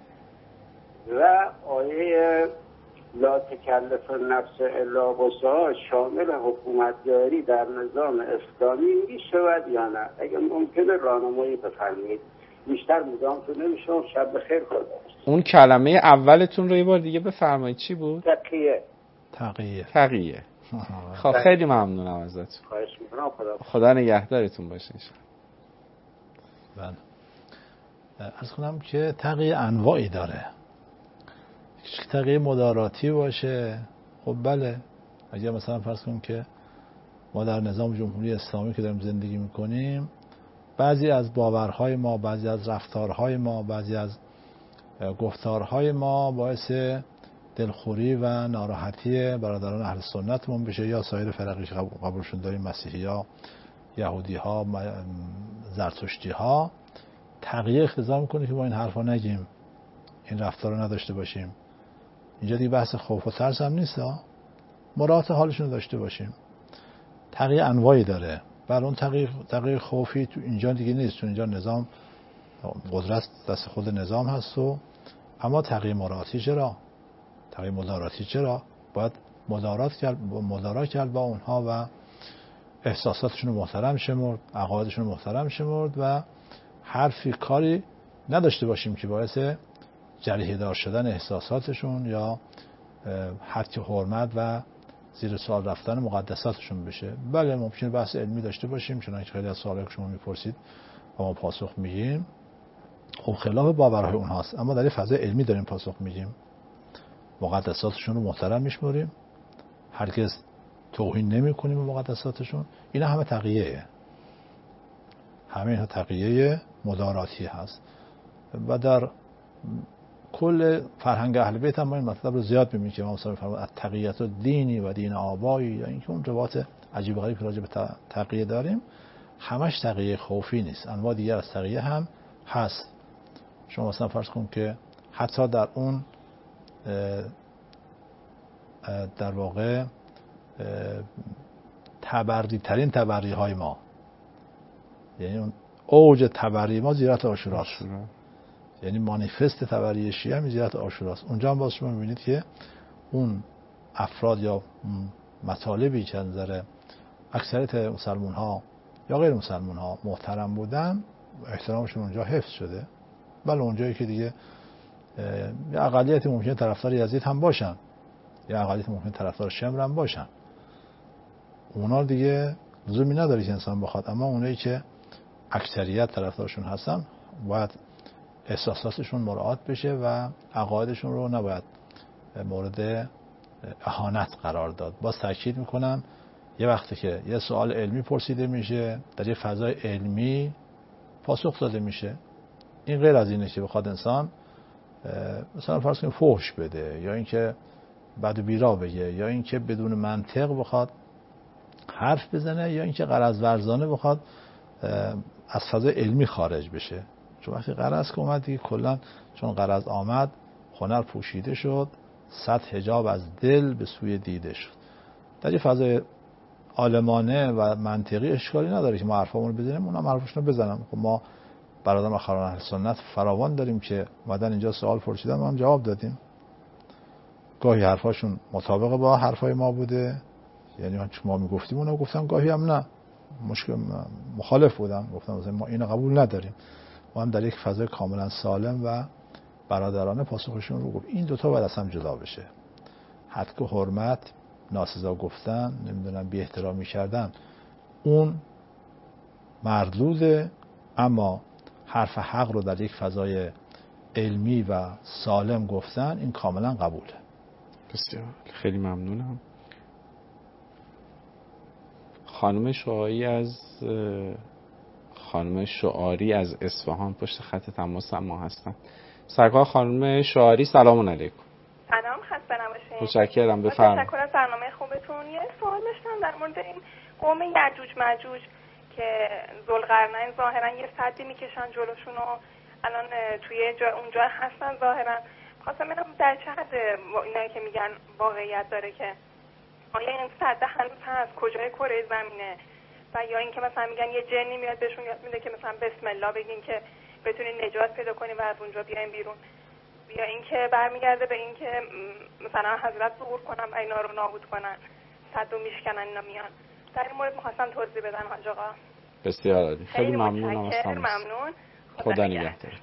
Speaker 10: و آیه لا تکلف نفس الا وسعها شامل حکومتداری در نظام اسلامی می شود یا نه؟ اگر ممکنه راهنمایی بفرمایید. بیشتر مدامتون نمیشم. شب بخیر. خدا.
Speaker 2: اون کلمه اولتون رو یه بار دیگه بفرمایید. چی بود؟
Speaker 10: تقیه.
Speaker 3: تقیه.
Speaker 2: تقیه. خب خیلی ممنونم ازتون.
Speaker 10: خواهش میکنم. خدا
Speaker 2: خدا نگهدارتون باشه ان
Speaker 3: شاء الله. بله. عرض کنم که تقیه انواعی داره. تقیه مداراتی باشه، خب بله، اگه مثلا فرض کنیم که ما در نظام جمهوری اسلامی که داریم زندگی میکنیم بعضی از باورهای ما، بعضی از رفتارهای ما، بعضی از گفتارهای ما باعث دلخوری و ناراحتی برادران اهل سنتمون بشه یا سایر فرقی که قبولشون داریم، مسیحی ها، یهودی ها، زرتشتی ها، تقیه اقتضا میکنه که با این حرفا نگیم، این رفتار رو نداشته باشیم. اینجا دیگه بحث خوف و ترس هم نیست ها، مراعات حالشون رو داشته باشیم. تقیه انواعی داره، بر اون تقیه تقیه خوفی تو اینجا دیگه نیست، چون اینجا نظام قدرت دست خود نظام هست. و اما تقیه مراعاتی چرا؟ تقیه مداراتی چرا؟ باید مدارات کرد مدارات کرد با اونها و احساساتشون رو محترم شمرد، عقایدشون رو محترم شمرد و حرفی کاری نداشته باشیم که باعث جریحه دار شدن احساساتشون یا حد حرمت و زیر سوال رفتن مقدساتشون بشه. بله ممکنه بحث علمی داشته باشیم، چنانکه خیلی از سوالایی که شما میپرسید و ما پاسخ میگیم خب خلاف باورهای اونهاست، اما در این فضای علمی داریم پاسخ میگیم، مقدساتشون رو محترم میشمریم، هرگز توهین نمی کنیم به مقدساتشون. اینا همه تقیه، همه اینها تقیه مداراتی هست و در کل فرهنگ اهل بیت هم ما این مطلب رو زیاد می‌بینیم که امام صادق فرمود التقیة دینی و دین آبایی، یا اینکه اون روایت عجیب غریب که راجع به تقیه داریم همش تقیه خوفی نیست، انواع دیگر از تقیه هم هست. شما مثلا فرض کن که حتی در اون در واقع تبری ترین تبری های ما، یعنی اون اوج تبری ما زیارت عاشوراست، یعنی مانیفست تبری شیعه هم زیارت عاشوراست. اونجا هم باز شما میبینید که اون افراد یا مطالبی که از نظر اکثریت مسلمان ها یا غیر مسلمان ها محترم بودن احترامشون اونجا حفظ شده. بله اونجایی که دیگه یا اقلیت ممکنه طرفدار یزید هم باشن یا اقلیت ممکنه طرفدار شمر هم باشن، اونا دیگه لزومی نداره که انسان بخواد، اما اونایی که اکثریت طرفدارشون هستن باید احساساتشون مراعات بشه و عقایدشون رو نباید مورد اهانت قرار داد. باز تاکید میکنم یه وقتی که یه سوال علمی پرسیده میشه در یه فضای علمی پاسخ داده میشه، این غیر از اینه که بخواد انسان مثلا فرض کنیم فحش بده یا اینکه بد و بیرا بگه یا اینکه بدون منطق بخواد حرف بزنه یا اینکه غرض ورزانه بخواد از فضای علمی خارج بشه. چون وقتی غرض که اومد دیگه کلا چون غرض آمد هنر پوشیده شد، صد حجاب از دل به سوی دیده شد. در این فضای عالمانه و منطقی اشکالی نداره که ما حرفامون رو بزنیم، اونا حرفشون رو بزنن. خب ما برادران اخوان اهل سنت فراوان داریم که اومدن اینجا سوال پرسیدن ما هم جواب دادیم. گاهی حرفاشون مطابق با حرفای ما بوده، یعنی چون ما میگفتیم اونا گفتن، گاهی هم نه، مشکل مخالف بودن، گفتن مثلا ما اینو قبول نداریم. ما هم در یک فضای کاملا سالم و برادرانه پاسخشون رو گفت. این دوتا باید از هم جدا بشه. حد و حرمت، ناسزا گفتن، نمیدونم بی احترامی کردن، اون مردوده، اما حرف حق رو در یک فضای علمی و سالم گفتن این کاملا قبوله.
Speaker 2: بسیار خیلی ممنونم. خانم شعاری از خانم شعاری از اصفهان پشت خط تماس ما هستن. سرکار خانم شعاری سلام علیکم.
Speaker 11: سلام، خسته نباشید.
Speaker 2: متشکرم، بفرمایید.
Speaker 11: تشکر از برنامه خوبتون. یه سوال داشتم در مورد این قوم یعجوج ماجوج که ذوالقرنین ظاهرا یه سدی میکشن جلوشون و الان توی جا اونجا هستن ظاهرا. خواستم ببینم در چه حد اینایی که میگن واقعیت داره، که آیا این سد هنوز هست، کجای کره زمینه، و یا اینکه مثلا میگن یه جنی میاد بهشون یاد میده که مثلا بسم الله بگین که بتونین نجات پیدا کنین و از اونجا بیاین بیرون، یا اینکه برمیگرده به اینکه مثلا حضرت ظهور کنن و اینا رو نابود کنن، صد و میشکنن اینا میان. در این مورد می‌خواستم توضیح بدن حاج آقا.
Speaker 2: بسیار عالی، خیلی ممنونم از شما.
Speaker 11: ممنون.
Speaker 2: خدا, خدا نگهدارتون.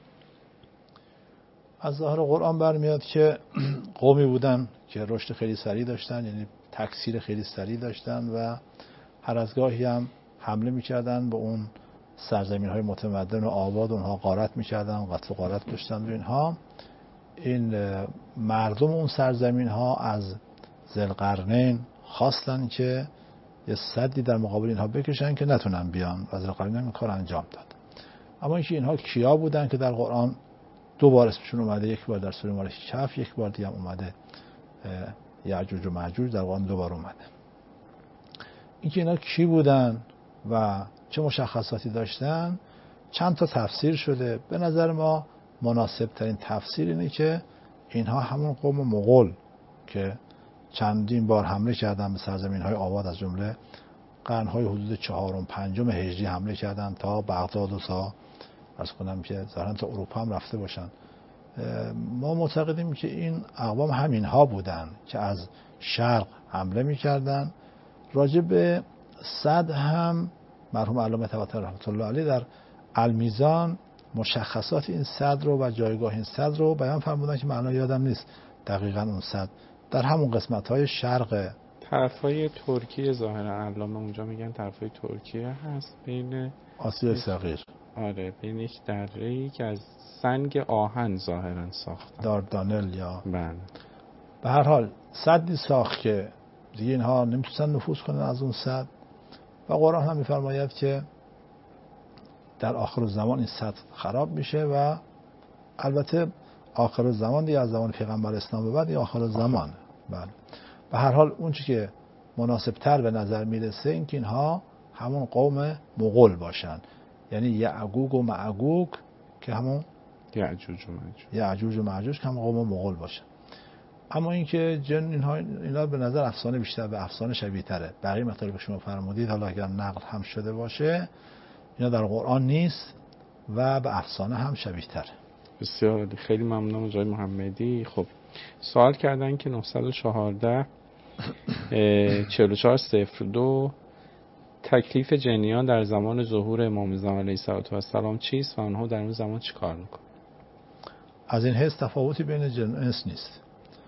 Speaker 3: از ظاهر قرآن برمیاد که قومی بودن که رشد خیلی سریع داشتن، یعنی تکثیر خیلی سریع داشتن و هر از گاهی هم حمله می‌کردن به اون سرزمین‌های متمدن و آباد، اونها غارت می‌کردن، قتل و غارت داشتن و اینها. این مردم اون سرزمین‌ها از ذوالقرنین خواستن که یه سدی در مقابل اینها بکشن که نتونن بیان و ذوالقرنین این کار انجام داد. اما اینکه اینها کیا بودن که در قرآن دو بار اسمشون اومده، یک بار در سوره مالک کهف، یک بار دیگه هم اومده یعجوج و معجوج، در واقع دو بار اومده. اینکه اینا کی بودن و چه مشخصاتی داشتن چند تا تفسیر شده. به نظر ما مناسب ترین تفسیر اینه که اینها همون قوم مغول که چندین بار حمله کردن به سرزمین های آباد، از جمله قرن‌های حدود چهارم پنجم هجری حمله کردن تا بغداد و تا عرض کنم که ظاهراً تا اروپا هم رفته باشن. ما معتقدیم که این اقوام همین ها بودن که از شرق حمله می‌کردن. راجع به صد هم مرحوم علامه طباطبایی رحمت الله علیه در المیزان مشخصات این صد رو و جایگاه این صد رو بیان فرمودن که معنا یادم نیست دقیقاً اون صد در همون قسمت‌های شرق
Speaker 2: طرفای ترکیه ظاهرا علامه اونجا میگن طرفای ترکیه هست، بین
Speaker 3: آسیای صغیر.
Speaker 2: آره، بین یک دره‌ای که از سنگ آهن ظاهرا ساختن،
Speaker 3: داردانل یا
Speaker 2: بله.
Speaker 3: به هر حال صدی ساخت که دیگه اینها نمیتونن نفوذ کنن از اون صد و قرآن هم میفرماید که در آخر الزمان این صد خراب میشه و البته آخر الزمان دیگه از زمان پیغمبر اسلام به بعد آخر الزمان. بله. به هر حال اون چیزی که مناسب تر به نظر میرسه این که اینها همون قوم مغول باشن، یعنی یعجوج و معجوج که همون
Speaker 2: یعجوج و معجوج
Speaker 3: یعجوج و معجوج که همون قوم مغول باشن. اما اینکه جن اینها اینا به نظر افسانه بیشتر به افسانه شبیه تره. بقیه مطالب که شما فرمودید حالا اگر نقل هم شده باشه اینا در قرآن نیست و به افسانه هم شبیه تره.
Speaker 2: بسیار عالی، خیلی ممنونم جای محمدی. خب سوال کردن که نهصد و چهارده چهل و چهار صفر دو تکلیف جنیان در زمان ظهور امام زمان علیه السلام چیست و آنها در اون زمان چی کار میکنن؟
Speaker 3: از این حیث تفاوتی بین جن و انس نیست.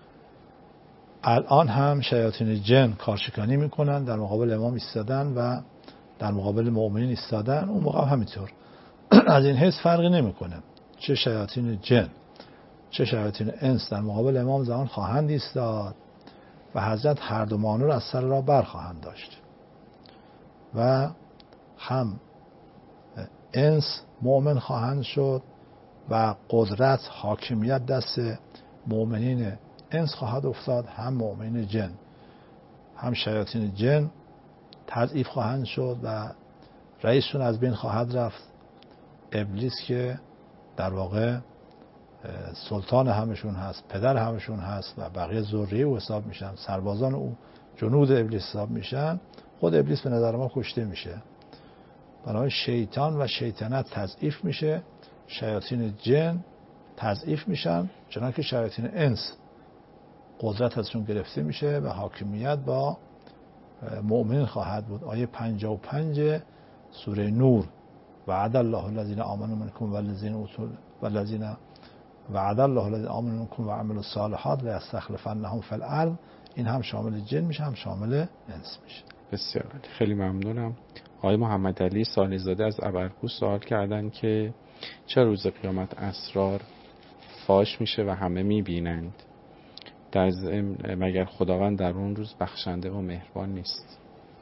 Speaker 3: الان هم شیاطین جن کارشکنی میکنن، در مقابل امام ایستادن و در مقابل مؤمنین ایستادن، اون موقع همینطور. از این حیث فرقی نمیکنه چه شیاطین جن چه شیاطین انس در مقابل امام زمان خواهند ایستاد و حضرت هر دو مانور از سر را بر خواهند داشت و هم انس مؤمن خواهند شد و قدرت حاکمیت دست مؤمنین انس خواهد افتاد، هم مؤمنین جن. هم شیاطین جن تضعیف خواهند شد و رئیسشون از بین خواهد رفت. ابلیس که در واقع سلطان همشون هست، پدر همشون هست و بقیه ذریه او حساب میشن، سربازان او جنود ابلیس حساب میشن. خود ابلیس به نظر ما کشته میشه. بنابراین شیطان و شیطنت تضعیف میشه، شیاطین جن تضعیف میشن، چنانکه شیاطین انس قدرت ازشون گرفته میشه و حاکمیت با مؤمنین خواهد بود. آیه پنجاه و پنج سوره نور: وعد الله الذین آمنوا منکم والذین اوتوا والذین وعد الله الذین آمنوا منکم وعملوا الصالحات لیستخلفنهم فی الارض. این هم شامل جن میشه هم شامل انس میشه.
Speaker 2: بسیار خیلی ممنونم. آقای محمد علی صالح زاده از ابرقوس سوال کردن که چه روز قیامت اسرار فاش میشه و همه میبینند، در ضمن مگر خداوند در اون روز بخشنده و مهربان نیست؟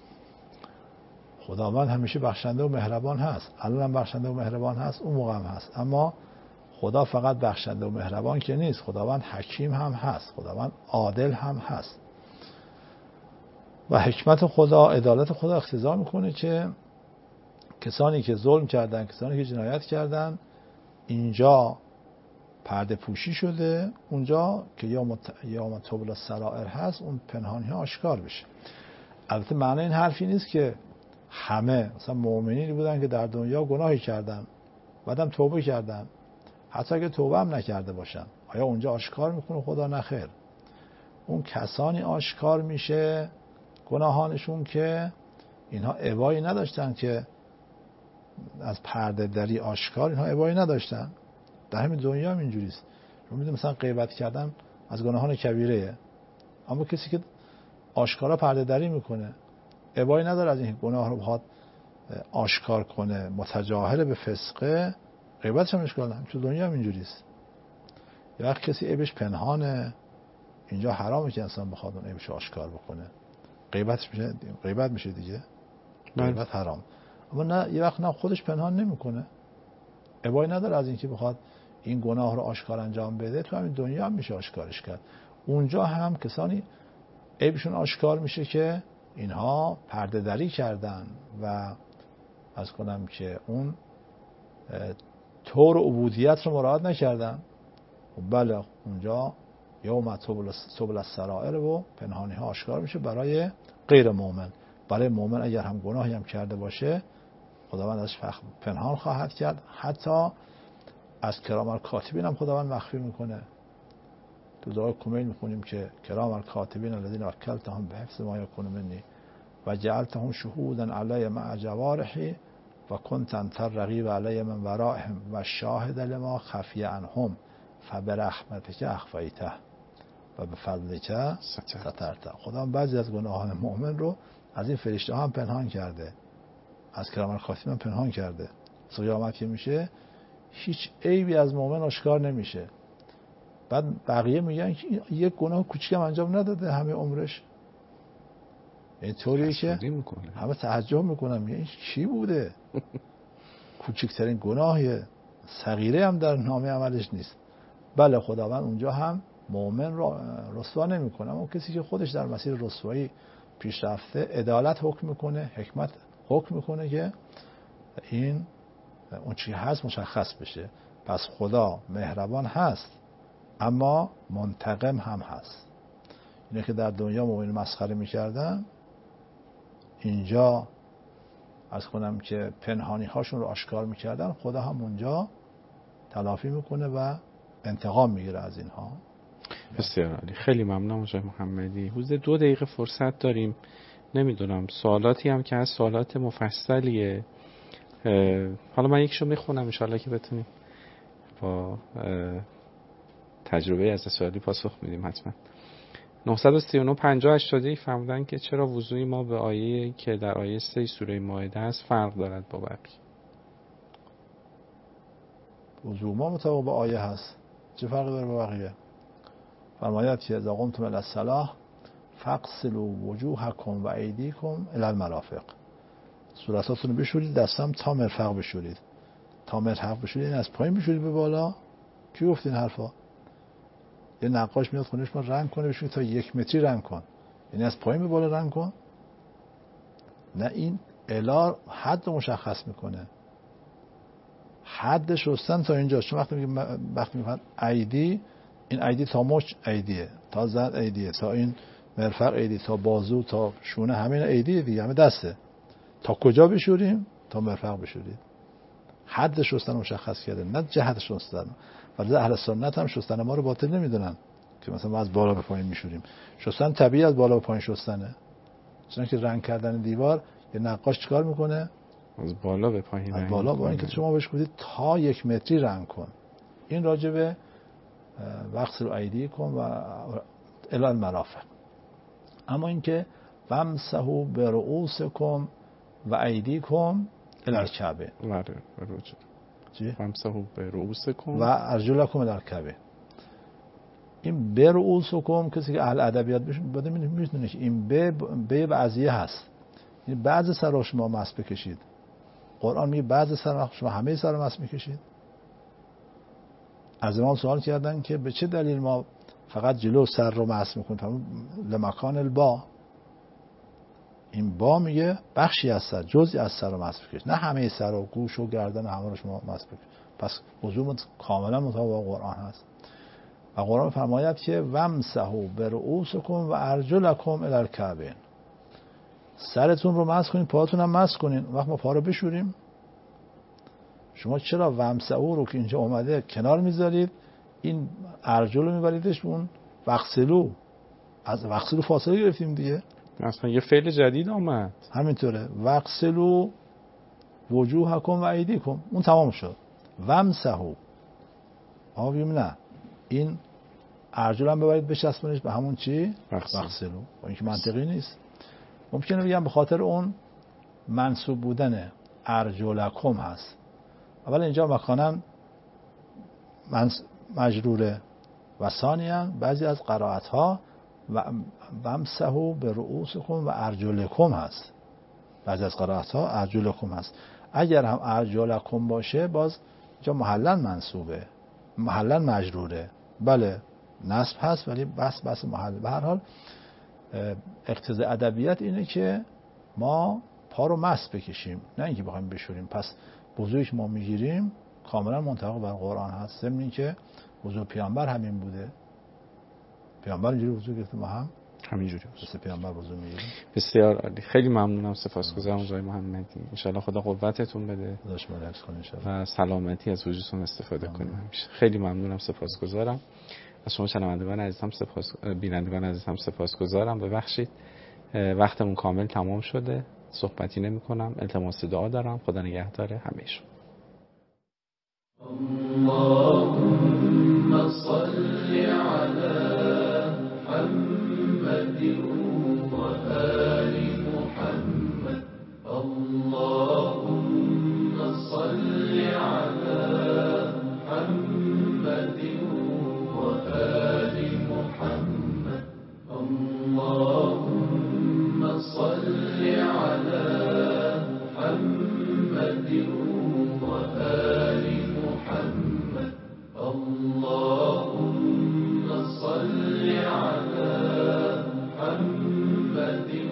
Speaker 3: خداوند همیشه بخشنده و مهربان هست، الان هم بخشنده و مهربان هست، اون موقع هم هست. اما خدا فقط بخشنده و مهربان که نیست، خداوند حکیم هم هست، خداوند عادل هم هست و حکمت خدا، عدالت خدا اقتضا میکنه که کسانی که ظلم کردن، کسانی که جنایت کردن، اینجا پرده پوشی شده، اونجا که یوم تبلی السرائر هست اون پنهانی ها آشکار بشه. البته معنی این حرفی نیست که همه مثلا مؤمنینی بودن که در دنیا گناهی کردن بعدم توبه کردن، حتی اگه توبه هم نکرده باشن، آیا اونجا آشکار میکنه خدا؟ نه خیر. اون کسانی آشکار میشه گناهانشون که اینها ابایی نداشتن، که از پرده دری آشکار اینها ابایی نداشتن. در همین دنیا هم اینجوریست. رو میدونم مثلا غیبت کردن از گناهان کبیره، اما کسی که آشکارا پرده دری میکنه ابایی نداره از این گناه رو بخواد آشکار کنه، متجاهل به فسقه، غیبتش هم اشکال نداره. تو دنیا هم اینجوریست. یه وقت کسی عیبش پنهانه، اینجا حرامه که انسان بخواد اون عیبش آشکار بکنه، غیبت میشه، غیبت میشه دیگه، غیبت حرام. اما نه، یه وقت نه خودش پنهان نمیکنه، ابایی نداره از اینکه بخواد این گناه رو آشکار انجام بده، تو همین دنیا هم میشه آشکارش کرد. اونجا هم کسانی عیبشون آشکار میشه که اینها پرده دری کردن و از کنم که اون طور عبودیت رو مراعات نکردن. بله اونجا یوم تبل السرائر و پنهانی ها آشکار میشه برای غیر مؤمن. برای مؤمن اگر هم گناهی هم کرده باشه خداوند ازش پنهان خواهد کرد، حتی از کرام الکاتبین هم خداوند مخفی میکنه. تو دعای کمیل میخونیم که کرام الکاتبین الذین وکلتهم بحفظ ما یکون منی و جعلتهم شهودا علی مع جوارحی و کنت انت الرقیب علی من ورائهم و شاهد لما خفی عنهم فبرحمتک اخفیته و بفضلک سترته. خداوند بعضی از گناهان مؤمن رو از این فرشته ها هم پنهان کرده، از کرام الکاتبین هم پنهان کرده. قیامت که میشه هیچ عیبی از مؤمن آشکار نمیشه. بعد بقیه میگن که یک گناه کوچیکم انجام نداده همه عمرش، اینطوریه که همه تعجب میکنن میگن این چی بوده؟ کوچکترین گناهیه، صغیره هم در نامه عملش نیست. بله خداوند اونجا هم مؤمن رو رسوا نمیکنه، اما کسی که خودش در مسیر رسوایی پیش رفته عدالت حکم میکنه، حکمت حکم میکنه که این اون چی هست مشخص بشه. پس خدا مهربان هست اما منتقم هم هست. اینه که در دنیا مؤمن مسخره میکردن، اینجا از کنم که پنهانی هاشون رو آشکار میکردن، خدا هم اونجا تلافی میکنه و انتقام میگیره از اینها.
Speaker 2: بسیار عالی، خیلی ممنونم آقای محمدی. حدود دو دقیقه فرصت داریم. نمیدونم سوالاتی هم که هست سوالات مفصلیه، حالا من یکشو میخونم ان شاءالله که بتونیم با تجربه از سوالی پاسخ میدیم حتما. نه سه نه پنجاه هشتاد و یک فرمودن که چرا وضوی ما به آیه که در آیه سه سوره مائده است فرق دارد با بقیه؟
Speaker 3: وضو ما مطابق با آیه هست، چه فرقی داره با بقیه؟ فرماید که اذا قمتم الی الصلاة فاغسلوا وجوهکم و ایدیکم الی المرافق. صورتاتون رو بشورید، دستم تا مرفق بشورید. تا مرفق بشورید این از پایین بشورید به بالا. کی گفت این حرفا؟ یه نقاش میاد خونش ما رنگ کنه بشورید تا یک متری رنگ کن، یعنی از پایین به بالا رنگ کن؟ نه، این الا حد مشخص میکنه. حد شستن تا اینجاست. چون وقتی میگه وقتی میگن ایدی، این ایدی تا مچ ایدیه، تا زد ایدیه، تا این مرفق ایدی، تا بازو، تا شونه، همین ایدیه دیگه، همه دسته. تا کجا بشوریم؟ تا مرفق بشورید. حد شستن مشخص کرده، نه جهت شستن. ولی اهل سنت هم شستن ما رو باطل نمیدونن که مثلا ما از بالا به پایین میشوریم. شستن طبیعی از بالا به پایین شستنه. چون که رنگ کردن دیوار، یه نقاش چیکار میکنه؟
Speaker 2: از بالا به پایین.
Speaker 3: از بالا با اینکه شما بهش گفتید تا یک متری رنگ کن. این راجع به وقت رو ایدی کن و الی المرافق. اما اینکه وامسحوا برؤوسکم و ایدیکم الی الکعبه.
Speaker 2: بله روچه.
Speaker 3: چی؟
Speaker 2: وامسحوا برؤوسکم و
Speaker 3: ارجلکم الی الکعبه. این برؤوسکم کسی که اهل ادبیات بده میدونه که این به به بعضیه هست. این بعض سر شما مس بکشید. قرآن میگه بعض سر شما همه سر مس میکشید. از امام سوال کردن که به چه دلیل ما فقط جلو سر رو مس میکنیم؟ لمکان البا. این با میگه بخشی از سر، جزئی از سر رو مس بکشید، نه همه سر و گوش و گردن همه رو شما مس بکشید. پس وضو کاملا مطابق با قرآن هست. و قرآن فرماید که وامسحوا برؤوسکم و ارجلکم الی الکعبین. سرتون رو مس کنین، پاهاتون هم مس کنین. وقت ما پا رو بشوریم، شما چرا وامسحوا رو که اینجا اومده کنار میذارید، این ارجل رو میبریدش اون وغسلو؟ از وغسلو فاصله گرفتیم دیگه،
Speaker 2: اصلا یه فعل جدید آمد.
Speaker 3: همینطوره، وغسلو وجوهکم و ایدیکم، اون تمام شد. وامسحوا آبیم نه، این ارجل هم ببرید بچسبونش به همون چی؟ وغسلو. با اینکه منطقی نیست. ممکنه بگم به خاطر اون منصوب بودن ارجلکم هست. اول اینجا مکانا مجروره و ثانیاً بعضی از قرائت ها و وامسحوا برؤوسکم و ارجلکم هست. بعضی از قرائت ها ارجلکم هست. اگر هم ارجلکم باشه باز اینجا محلن منصوبه. محلا مجروره. بله نصب هست ولی بس بس محل. به هر حال اقتضای ادبیات اینه که ما پا رو مس بکشیم، نه اینکه بخوایم بشوریم. پس وضویش ما میگیریم کاملا منطبق بر قرآن هست. ضمن اینکه وضو پیامبر همین بوده، پیامبر اینجوری وضو گرفته، ما هم
Speaker 2: همینجوری
Speaker 3: وضو پیامبر وضو میگیریم.
Speaker 2: بسیار عالی، خیلی ممنونم، سپاسگزارم آقای محمدی. ان شاءالله خدا قوتتون بده و سلامتی از وجودتون استفاده کنیم همیشه. خیلی ممنونم، سپاسگزارم از شما شنوندگان عزیزم، سپاس بینندگان عزیزم سپاسگزارم. ببخشید وقتمون کامل تمام شده، صحبتی نمی کنم، التماس دعا دارم. خدا نگهدار همه شما.
Speaker 9: اللهم صل على محمد وآل محمد. اللهم صل على محمد وآل محمد. اللهم صل على محمد وآل محمد. اللهم صل على محمد